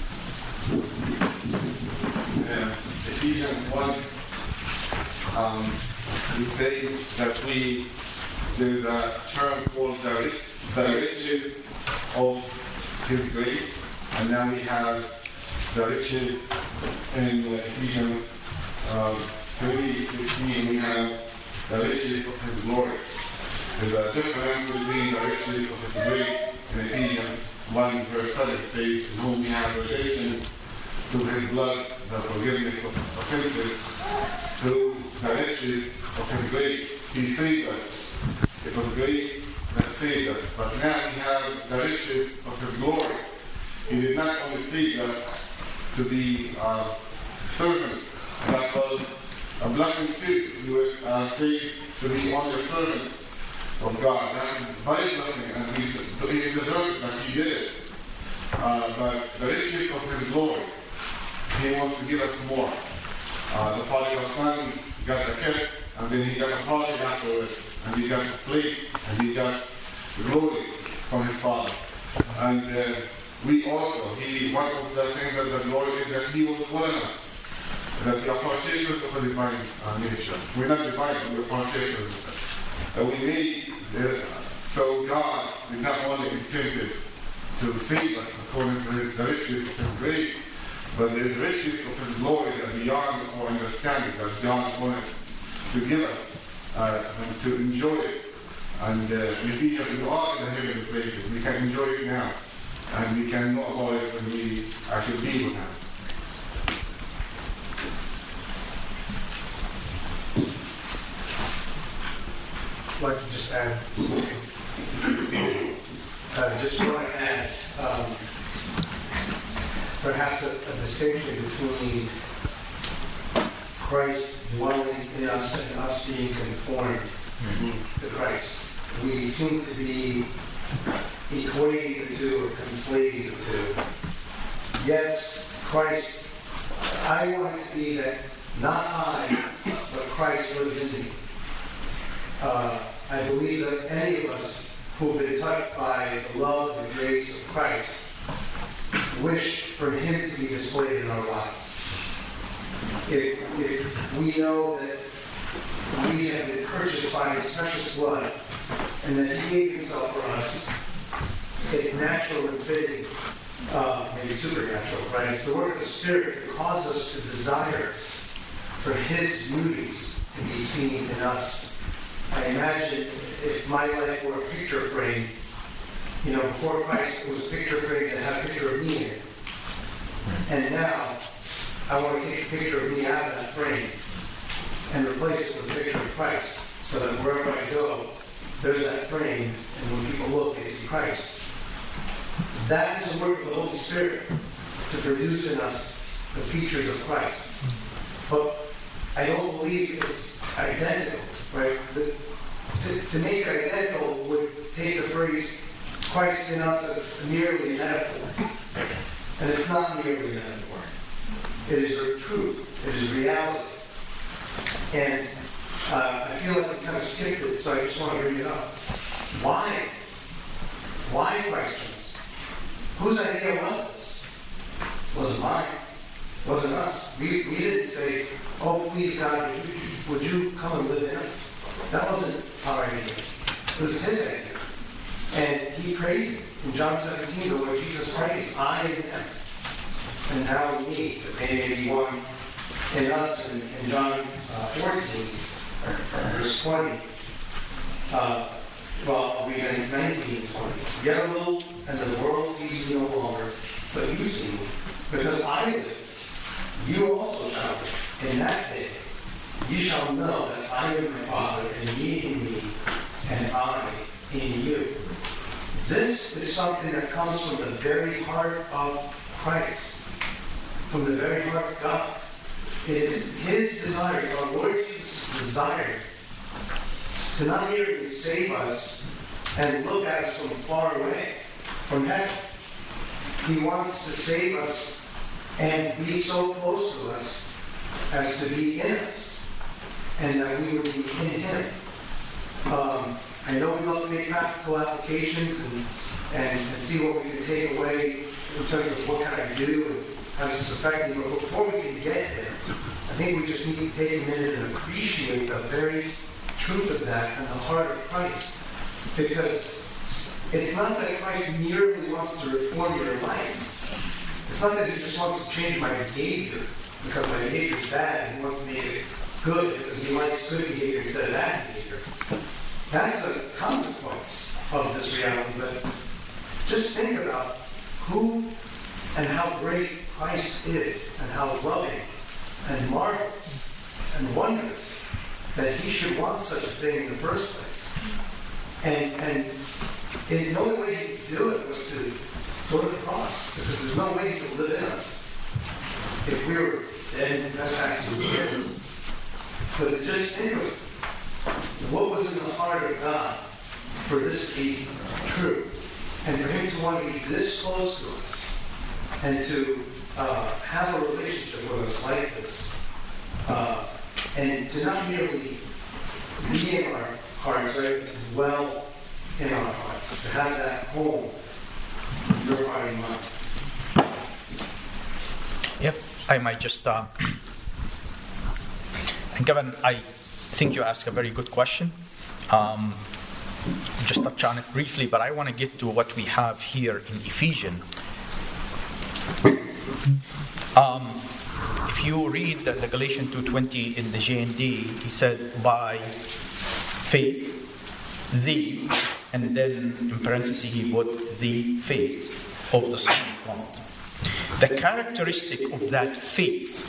J: Uh, Ephesians one, um, he says that we there's a term called the, the riches of His grace, and now we have the riches in Ephesians um, three sixteen. We have the riches of His glory. There's a difference between the riches of His grace in Ephesians one verse seven says, "In whom we have redemption through His blood, the forgiveness of offenses, through the riches of His grace, He saved us." It was grace that saved us. But now we have the riches of His glory. He did not only save us to be uh, servants. That was a blessing too. We were uh, saved to be only servants of God. That's a very blessing, and we, we deserve it, but He did it. Uh, but the riches of His glory, He wants to give us more. Uh, the prodigal son got a kiss, and then he got a party afterwards. And he got his place, and he got the glories from his Father. And uh, we also, he one of the things that the glory is that He will dwell in us. That we are partakers of a divine uh, nature. We're not divine, but we're partakers of it. And we need, uh, so God is not only intended to save us according to His, the riches of His grace, but there's riches of His glory that beyond our understanding, that God wanted to give us. Uh, and to enjoy it. And uh, if we, have, we are in the heavenly places, we can enjoy it now. And we can know about it when we actually be with Him.
F: I'd like to just add something. uh, just want to add um, perhaps a, a distinction between Christ dwelling in us and us being conformed mm-hmm. to Christ. We seem to be equating the two or conflating the two. Yes, Christ, I want it to be that not I, but Christ lives in me. Uh, I believe that any of us who have been touched by the love and grace of Christ wish for Him to be displayed in our lives. If, if we know that we have been purchased by His precious blood and that He gave Himself for us, it's natural and fitting uh, maybe supernatural, right? It's the work of the Spirit to cause us to desire for His beauties to be seen in us. I imagine if my life were a picture frame, you know, before Christ it was a picture frame that had a picture of me in it. And now, I want to take a picture of me out of that frame and replace it with a picture of Christ, so that wherever I go, there's that frame, and when people look, they see Christ. That is the work of the Holy Spirit to produce in us the features of Christ. But I don't believe it's identical, right? The, to, to make it identical would take the phrase Christ in us as merely a metaphor. And it's not merely a metaphor. It is the truth. It is reality. And uh, I feel like I kind of skipped it, so I just want to bring it up. Why? Why Christ in us? Whose idea was this? It wasn't mine. It wasn't us. We, we didn't say, oh, please, God, would you, would you come and live in us? That wasn't our idea. It was His idea. And He praised it. In John seventeen, the Lord Jesus prays, I and them. And now we need that they may be one in us. And in John uh, fourteen, verse twenty, uh, well, we read nineteen and twenty. Yet a little, and the world sees me no longer, but you see me. Because I live, you also shall live. In that day, you shall know that I am my Father, and ye in me, and I in you. This is something that comes from the very heart of Christ, from the very heart of God. It is His desire, our Lord Jesus' desire, to not merely save us and look at us from far away, from heaven. He wants to save us and be so close to us as to be in us, and that we would be in Him. Um, I know we love to make practical applications and, and, and see what we can take away in terms of what can I do and how does this affect me. But before we can get there, I think we just need to take a minute and appreciate the very truth of that and the heart of Christ. Because it's not that Christ merely wants to reform your life. It's not that He just wants to change my behavior because my behavior is bad and He wants to make it good because He likes good behavior instead of bad behavior. That's the consequence of this reality. But just think about who and how great Christ is, and how loving and marvelous and wondrous that He should want such a thing in the first place. And, and the only way He could do it was to go to the cross, because there's no way He could live in us if we were dead and trespassing in sin. But to just think of what was in the heart of God for this to be true, and for Him to want to be this close to us, and to uh, have a relationship with us like this, uh, and to not merely be in our hearts, right, but to dwell in our hearts, to have that home in your heart and mind.
D: If I might just, uh, and Kevin, I think you asked a very good question. Um, just touch on it briefly, but I want to get to what we have here in Ephesians. Um, if you read the, the Galatians two twenty in the J N D, he said, by faith, the, and then in parentheses he put the faith of the Son of God. The characteristic of that faith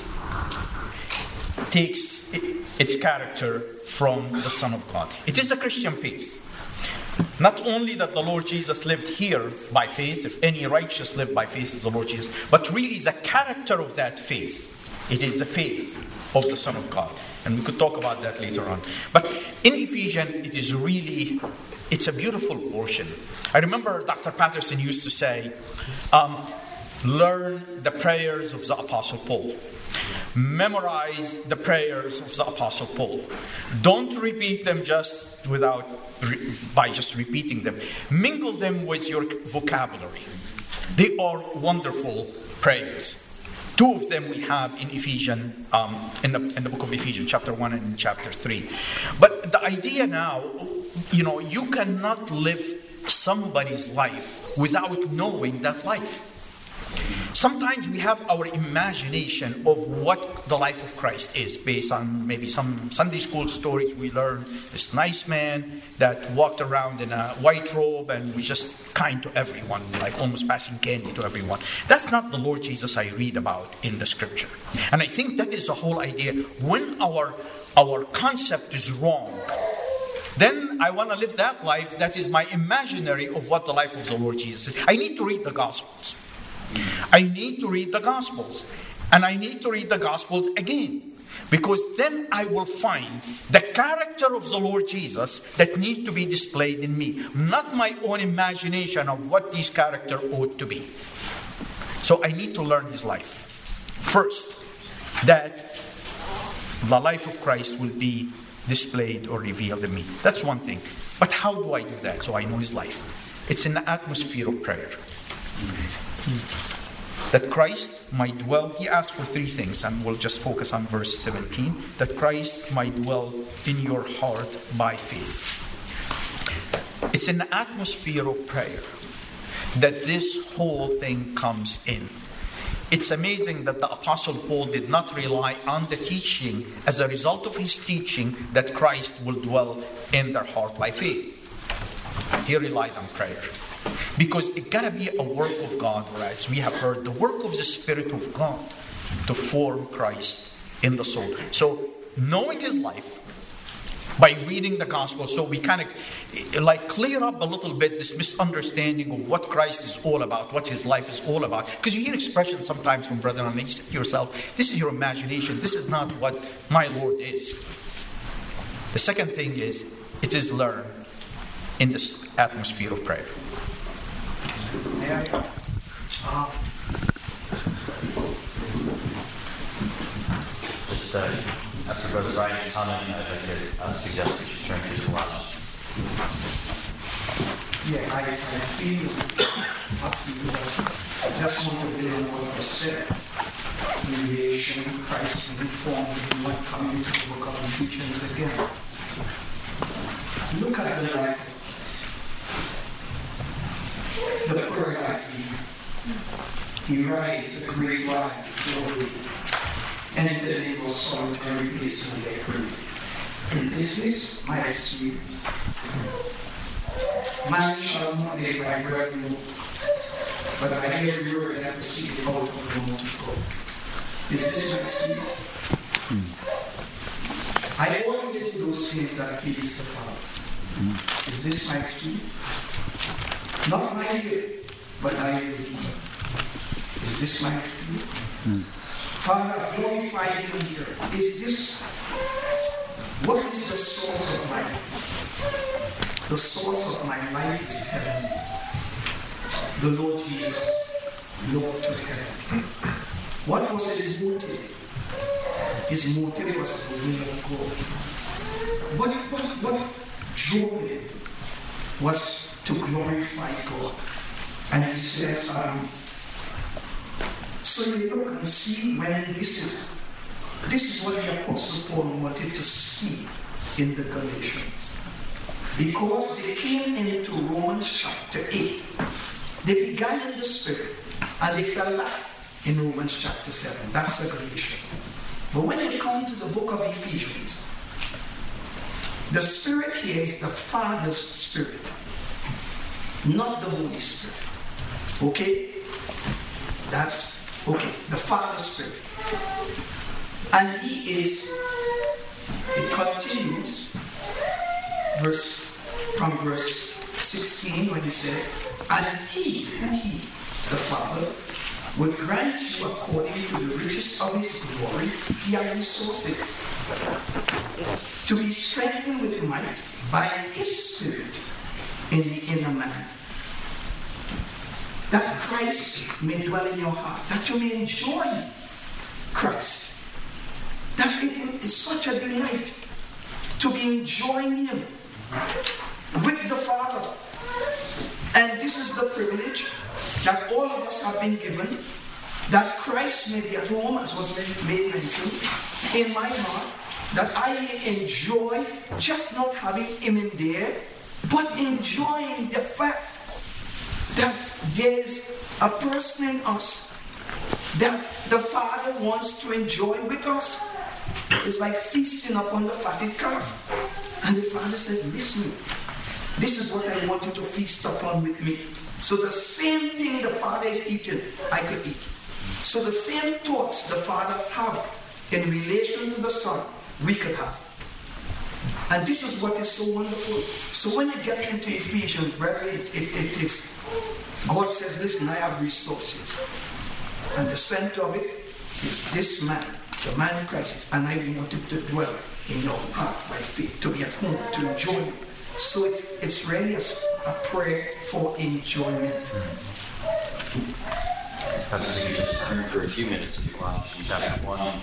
D: takes its character from the Son of God. It is a Christian faith. Not only that the Lord Jesus lived here by faith, if any righteous lived by faith is the Lord Jesus, but really the character of that faith. It is the faith of the Son of God. And we could talk about that later on. But in Ephesians, it is really, it's a beautiful portion. I remember Doctor Patterson used to say, um, learn the prayers of the Apostle Paul. Memorize the prayers of the Apostle Paul. Don't repeat them just without by just repeating them. Mingle them with your vocabulary. They are wonderful prayers. Two of them we have in Ephesians, um, in, the, in the book of Ephesians, chapter one and chapter three. But the idea now, you know, you cannot live somebody's life without knowing that life. Sometimes we have our imagination of what the life of Christ is based on maybe some Sunday school stories we learned. This nice man that walked around in a white robe and was just kind to everyone, like almost passing candy to everyone. That's not the Lord Jesus I read about in the scripture. And I think that is the whole idea. When our, our concept is wrong, then I want to live that life that is my imaginary of what the life of the Lord Jesus is. I need to read the Gospels. I need to read the Gospels. And I need to read the Gospels again. Because then I will find the character of the Lord Jesus that needs to be displayed in me. Not my own imagination of what this character ought to be. So I need to learn his life. First, that the life of Christ will be displayed or revealed in me. That's one thing. But how do I do that so I know his life? It's in the atmosphere of prayer. That Christ might dwell, he asked for three things, and we'll just focus on verse seventeen. That Christ might dwell in your heart by faith. It's in the atmosphere of prayer that this whole thing comes in. It's amazing that the Apostle Paul did not rely on the teaching as a result of his teaching that Christ will dwell in their heart by faith. He relied on prayer. Because it got to be a work of God, or as we have heard, the work of the Spirit of God to form Christ in the soul. So, knowing his life by reading the gospel, so we kind of like clear up a little bit this misunderstanding of what Christ is all about, what his life is all about. Because you hear expressions sometimes from brethren, and you say to yourself, this is your imagination, this is not what my Lord is. The second thing is, it is learned in this atmosphere of prayer.
E: May I, uh,
B: Just uh, after Brother Brian's comment, I'd like to uh, suggest we should turn to Colossians.
E: yeah, I, I feel absolutely that I just want to build on what was said. Mediation, Christ being formed, and what coming to the book of Ephesians again. Look at the life. The poor guy, he, he raised a great life before he entered into a solitary place and lay praying. Is this my experience? Man shall not live by bread alone, but by every word that proceedeth out of the mouth of God. Is this my experience? I always do those things that please the Father. Is this my experience? Not my will, but thy will be done. Is this my experience? Mm. Father, glorify you here. Is this, what is the source of my life? The source of my life is heaven. The Lord Jesus looked to heaven. What was his motive? His motive was the will of God. What, what, what drove him was to glorify God. And he says, um, so you look and see when this is, this is what the Apostle Paul wanted to see in the Galatians. Because they came into Romans chapter eight. They began in the Spirit and they fell back in Romans chapter seven. That's the Galatians. But when you come to the book of Ephesians, the Spirit here is the Father's Spirit, not the Holy Spirit. Okay? That's okay. The Father's Spirit. And he is, it continues verse from verse sixteen when he says, and he, and he, the Father, will grant you according to the riches of his glory, the resources, to be strengthened with might by his Spirit in the inner man. That Christ may dwell in your heart, that you may enjoy Christ. That it is such a delight to be enjoying him with the Father. And this is the privilege that all of us have been given, that Christ may be at home, as was made mention, in my heart, that I may enjoy just not having him in there, but enjoying the fact that there's a person in us that the Father wants to enjoy with us. It's like feasting upon the fatted calf. And the Father says, listen, this is what I want you to feast upon with me. So the same thing the Father is eating, I could eat. So the same thoughts the Father have in relation to the Son, we could have. And this is what is so wonderful. So when you get into Ephesians, brother, it, it, it is, God says, listen, I have resources. And the center of it is this man, the man Christ. And I wanted to dwell in your heart by faith, to be at home, to enjoy it. So it's, it's really a, a prayer for enjoyment.
B: Perhaps we could just turn for a few minutes to Colossians chapter one.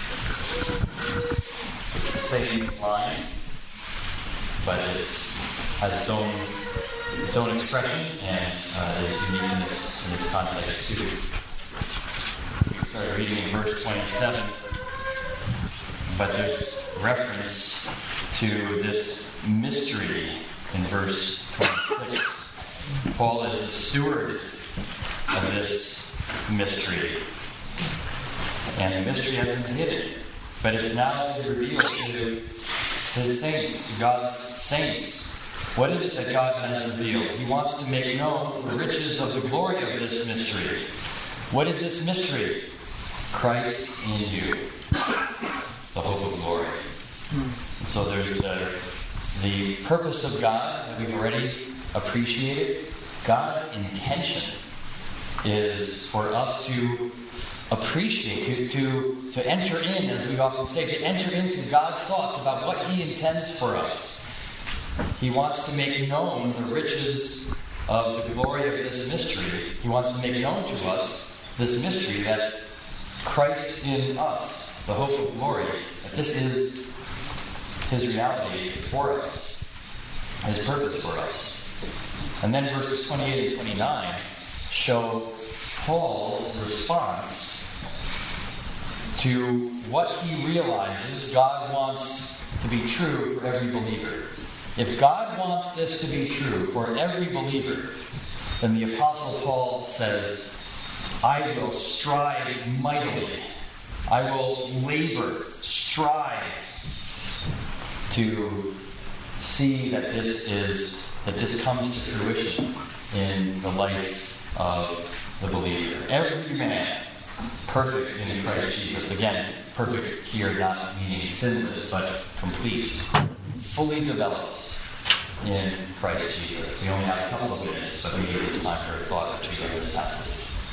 B: The same line, but it has its own its own expression and uh, is unique in its in its context too. We started reading in verse twenty-seven, but there's reference to this mystery in verse twenty-six. Paul is a steward of this mystery. And the mystery has been hidden, but it's now revealed to his saints, to God's saints. What is it that God has revealed? He wants to make known the riches of the glory of this mystery. What is this mystery? Christ in you, the hope of glory. And so there's the, the purpose of God that we've already appreciated. God's intention is for us to appreciate, to, to, to enter in, as we often say, to enter into God's thoughts about what He intends for us. He wants to make known the riches of the glory of this mystery. He wants to make known to us this mystery that Christ in us, the hope of glory, that this is His reality for us, His purpose for us. And then verses twenty-eight and twenty-nine show Paul's response to what he realizes God wants to be true for every believer. If God wants this to be true for every believer, then the Apostle Paul says, I will strive mightily. I will labor, strive to see that this is that this comes to fruition in the life of the believer. Every man perfect in Christ Jesus. Again, perfect here not meaning sinless, but complete, fully developed in Christ Jesus. We only have a couple of minutes, but maybe it's time for a thought or two on this passage.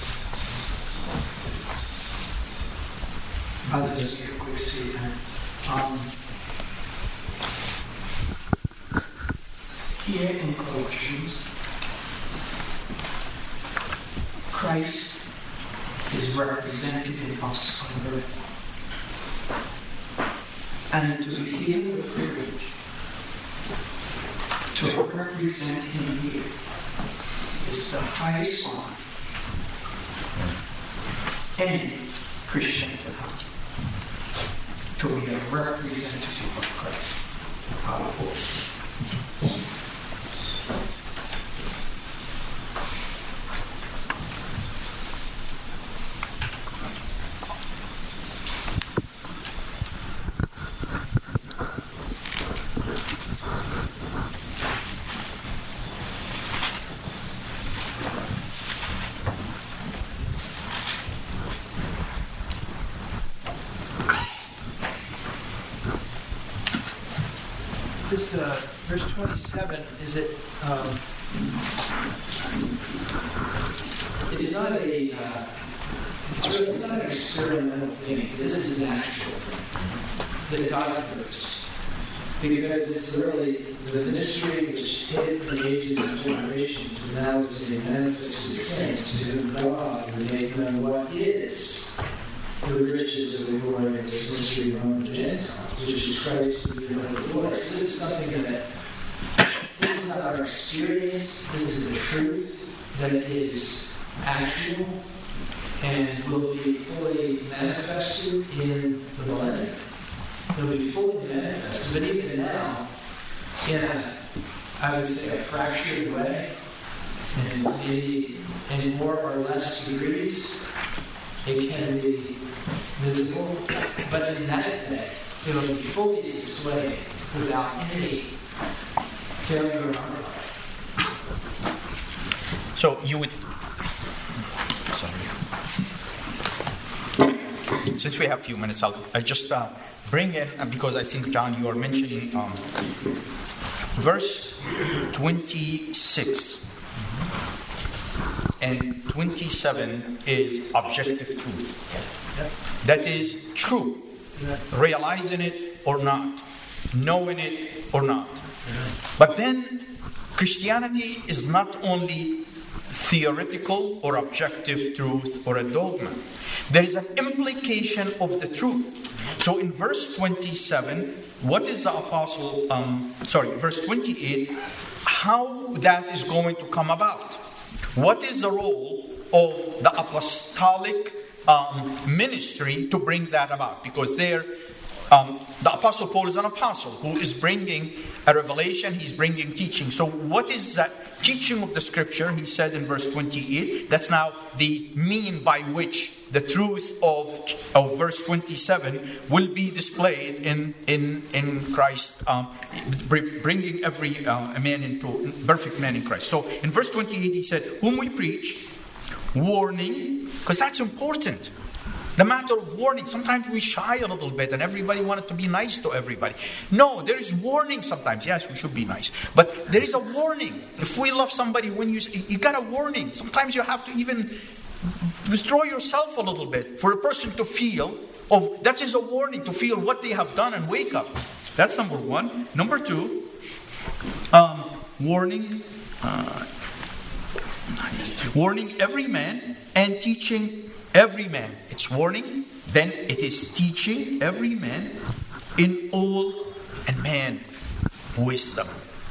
E: I'll just make a quick statement. Um, here in Colossians, Christ is represented in us on earth. And to be given the privilege to represent Him here is the highest honor any Christian can have. To be a representative of Christ, our Lord.
F: This uh, verse twenty-seven, is it? Um, it's not a. Uh, it's really it's not an experimental thing. This is an actual thing that God knows, because it's really the mystery which hid from ages and generations, and now is being manifested to the saints, to whom God will make known what is the riches of the glory of this mystery among the Gentiles, which is Christ who is the hope of glory. This is something that, this is not our experience, this is the truth that is actual and will be fully manifested in the millennium. It will be fully manifested, but even now, in a, I would say, a fractured way, and maybe in more or less degrees, it can be visible, but in that day, it will be fully displayed without any failure on our part.
D: So you would. Sorry. Since we have a few minutes, I'll I just uh, bring in, uh, because I think, John, you are mentioning um, verse twenty-six and twenty-seven is objective truth. That is true, realizing it or not, knowing it or not. But then Christianity is not only theoretical or objective truth or a dogma. There is an implication of the truth. So in verse twenty-seven, what is the apostle, um, sorry, verse twenty-eight, how that is going to come about? What is the role of the apostolic um, ministry to bring that about? Because there, um, the apostle Paul is an apostle who is bringing a revelation, he's bringing teaching. So what is that teaching of the scripture? He said in verse twenty-eight, that's now the mean by which the truth of, of verse twenty-seven will be displayed in in in Christ, um, bringing every uh, man into perfect man in Christ. So in verse twenty-eight he said, whom we preach, warning, because that's important. The matter of warning. Sometimes we shy a little bit and everybody wanted to be nice to everybody. No, there is warning sometimes. Yes, we should be nice. But there is a warning. If we love somebody, when you you got a warning. Sometimes you have to even destroy yourself a little bit for a person to feel of, that is a warning, to feel what they have done and wake up. That's number one. Number two, um, warning, uh, warning every man and teaching every man. It's warning, then it is teaching every man in all and man wisdom.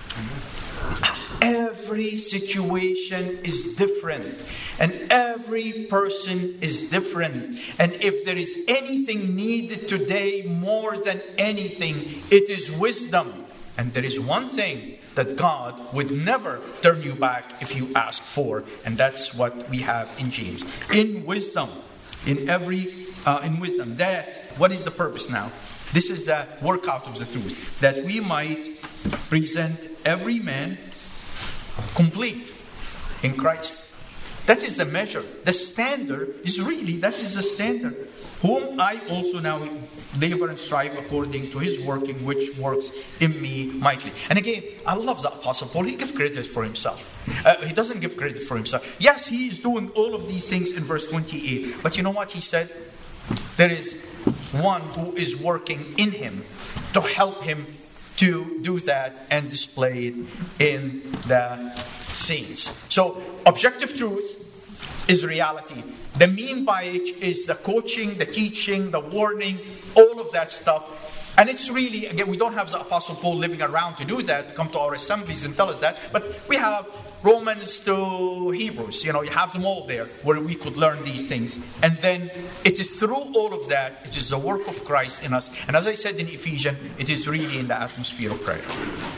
D: Every situation is different, and every person is different. And if there is anything needed today more than anything, it is wisdom. And there is one thing that God would never turn you back if you ask for, and that's what we have in James. In wisdom, in every, uh, in wisdom. That, what is the purpose now? This is the workout of the truth, that we might present every man complete in Christ. That is the measure. The standard is really, that is the standard. Whom I also now labor and strive according to his working, which works in me mightily. And again, I love the Apostle Paul. He gives credit for himself. Uh, he doesn't give credit for himself. Yes, he is doing all of these things in verse twenty-eight. But you know what he said? There is one who is working in him to help him to do that and display it in the saints. So, objective truth is reality. The mean by it is the coaching, the teaching, the warning, all of that stuff. And it's really, again, we don't have the Apostle Paul living around to do that, to come to our assemblies and tell us that. But we have Romans to Hebrews. You know, you have them all there where we could learn these things. And then it is through all of that, it is the work of Christ in us. And as I said in Ephesians, it is really in the atmosphere of prayer.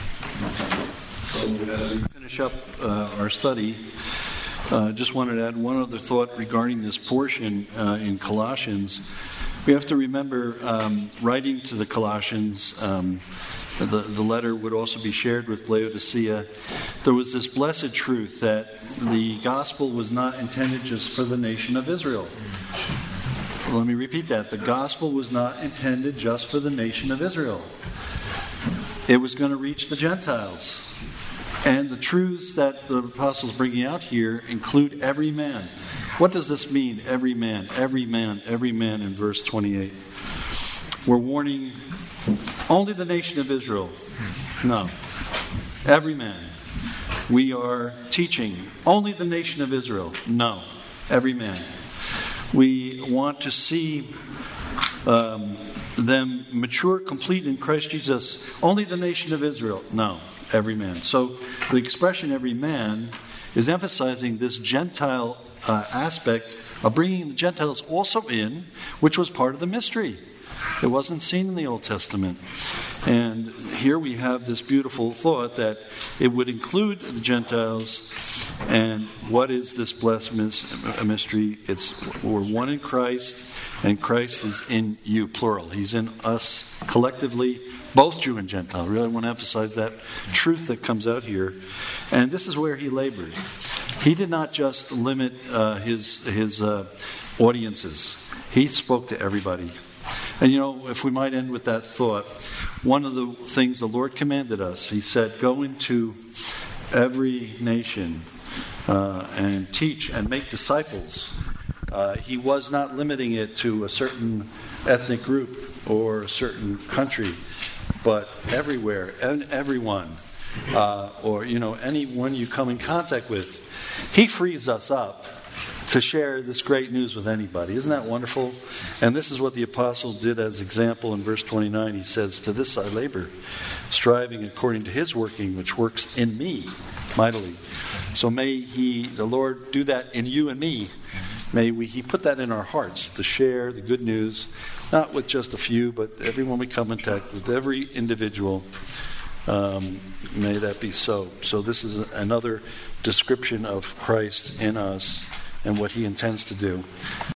C: So as we finish up uh, our study, I uh, just wanted to add one other thought regarding this portion uh, in Colossians. We have to remember, um, writing to the Colossians, um, the, the letter would also be shared with Laodicea. There was this blessed truth that the gospel was not intended just for the nation of Israel. Let me repeat that. The gospel was not intended just for the nation of Israel. It was going to reach the Gentiles. And the truths that the apostle's bringing out here include every man. What does this mean, every man, every man, every man in verse twenty-eight? We're warning only the nation of Israel. No. Every man. We are teaching only the nation of Israel. No. Every man. We want to see um, them mature, complete in Christ Jesus. Only the nation of Israel. No. Every man. So the expression every man is emphasizing this Gentile uh, aspect of bringing the Gentiles also in, which was part of the mystery. It wasn't seen in the Old Testament. And here we have this beautiful thought that it would include the Gentiles. And what is this blessed mystery? It's we're one in Christ, and Christ is in you, plural. He's in us collectively, both Jew and Gentile. I really want to emphasize that truth that comes out here. And this is where he labored. He did not just limit uh, his his uh, audiences. He spoke to everybody. And you know, if we might end with that thought, one of the things the Lord commanded us, he said, go into every nation uh, and teach and make disciples. Uh, he was not limiting it to a certain ethnic group or a certain country, but everywhere and everyone, uh, or you know, anyone you come in contact with. He frees us up to share this great news with anybody. Isn't that wonderful? And this is what the apostle did as example in verse twenty-nine. He says, to this I labor, striving according to his working, which works in me mightily. So may he, the Lord, do that in you and me. May we, he put that in our hearts to share the good news, not with just a few, but everyone we come in contact with, every individual. Um, may that be so. So this is another description of Christ in us and what he intends to do.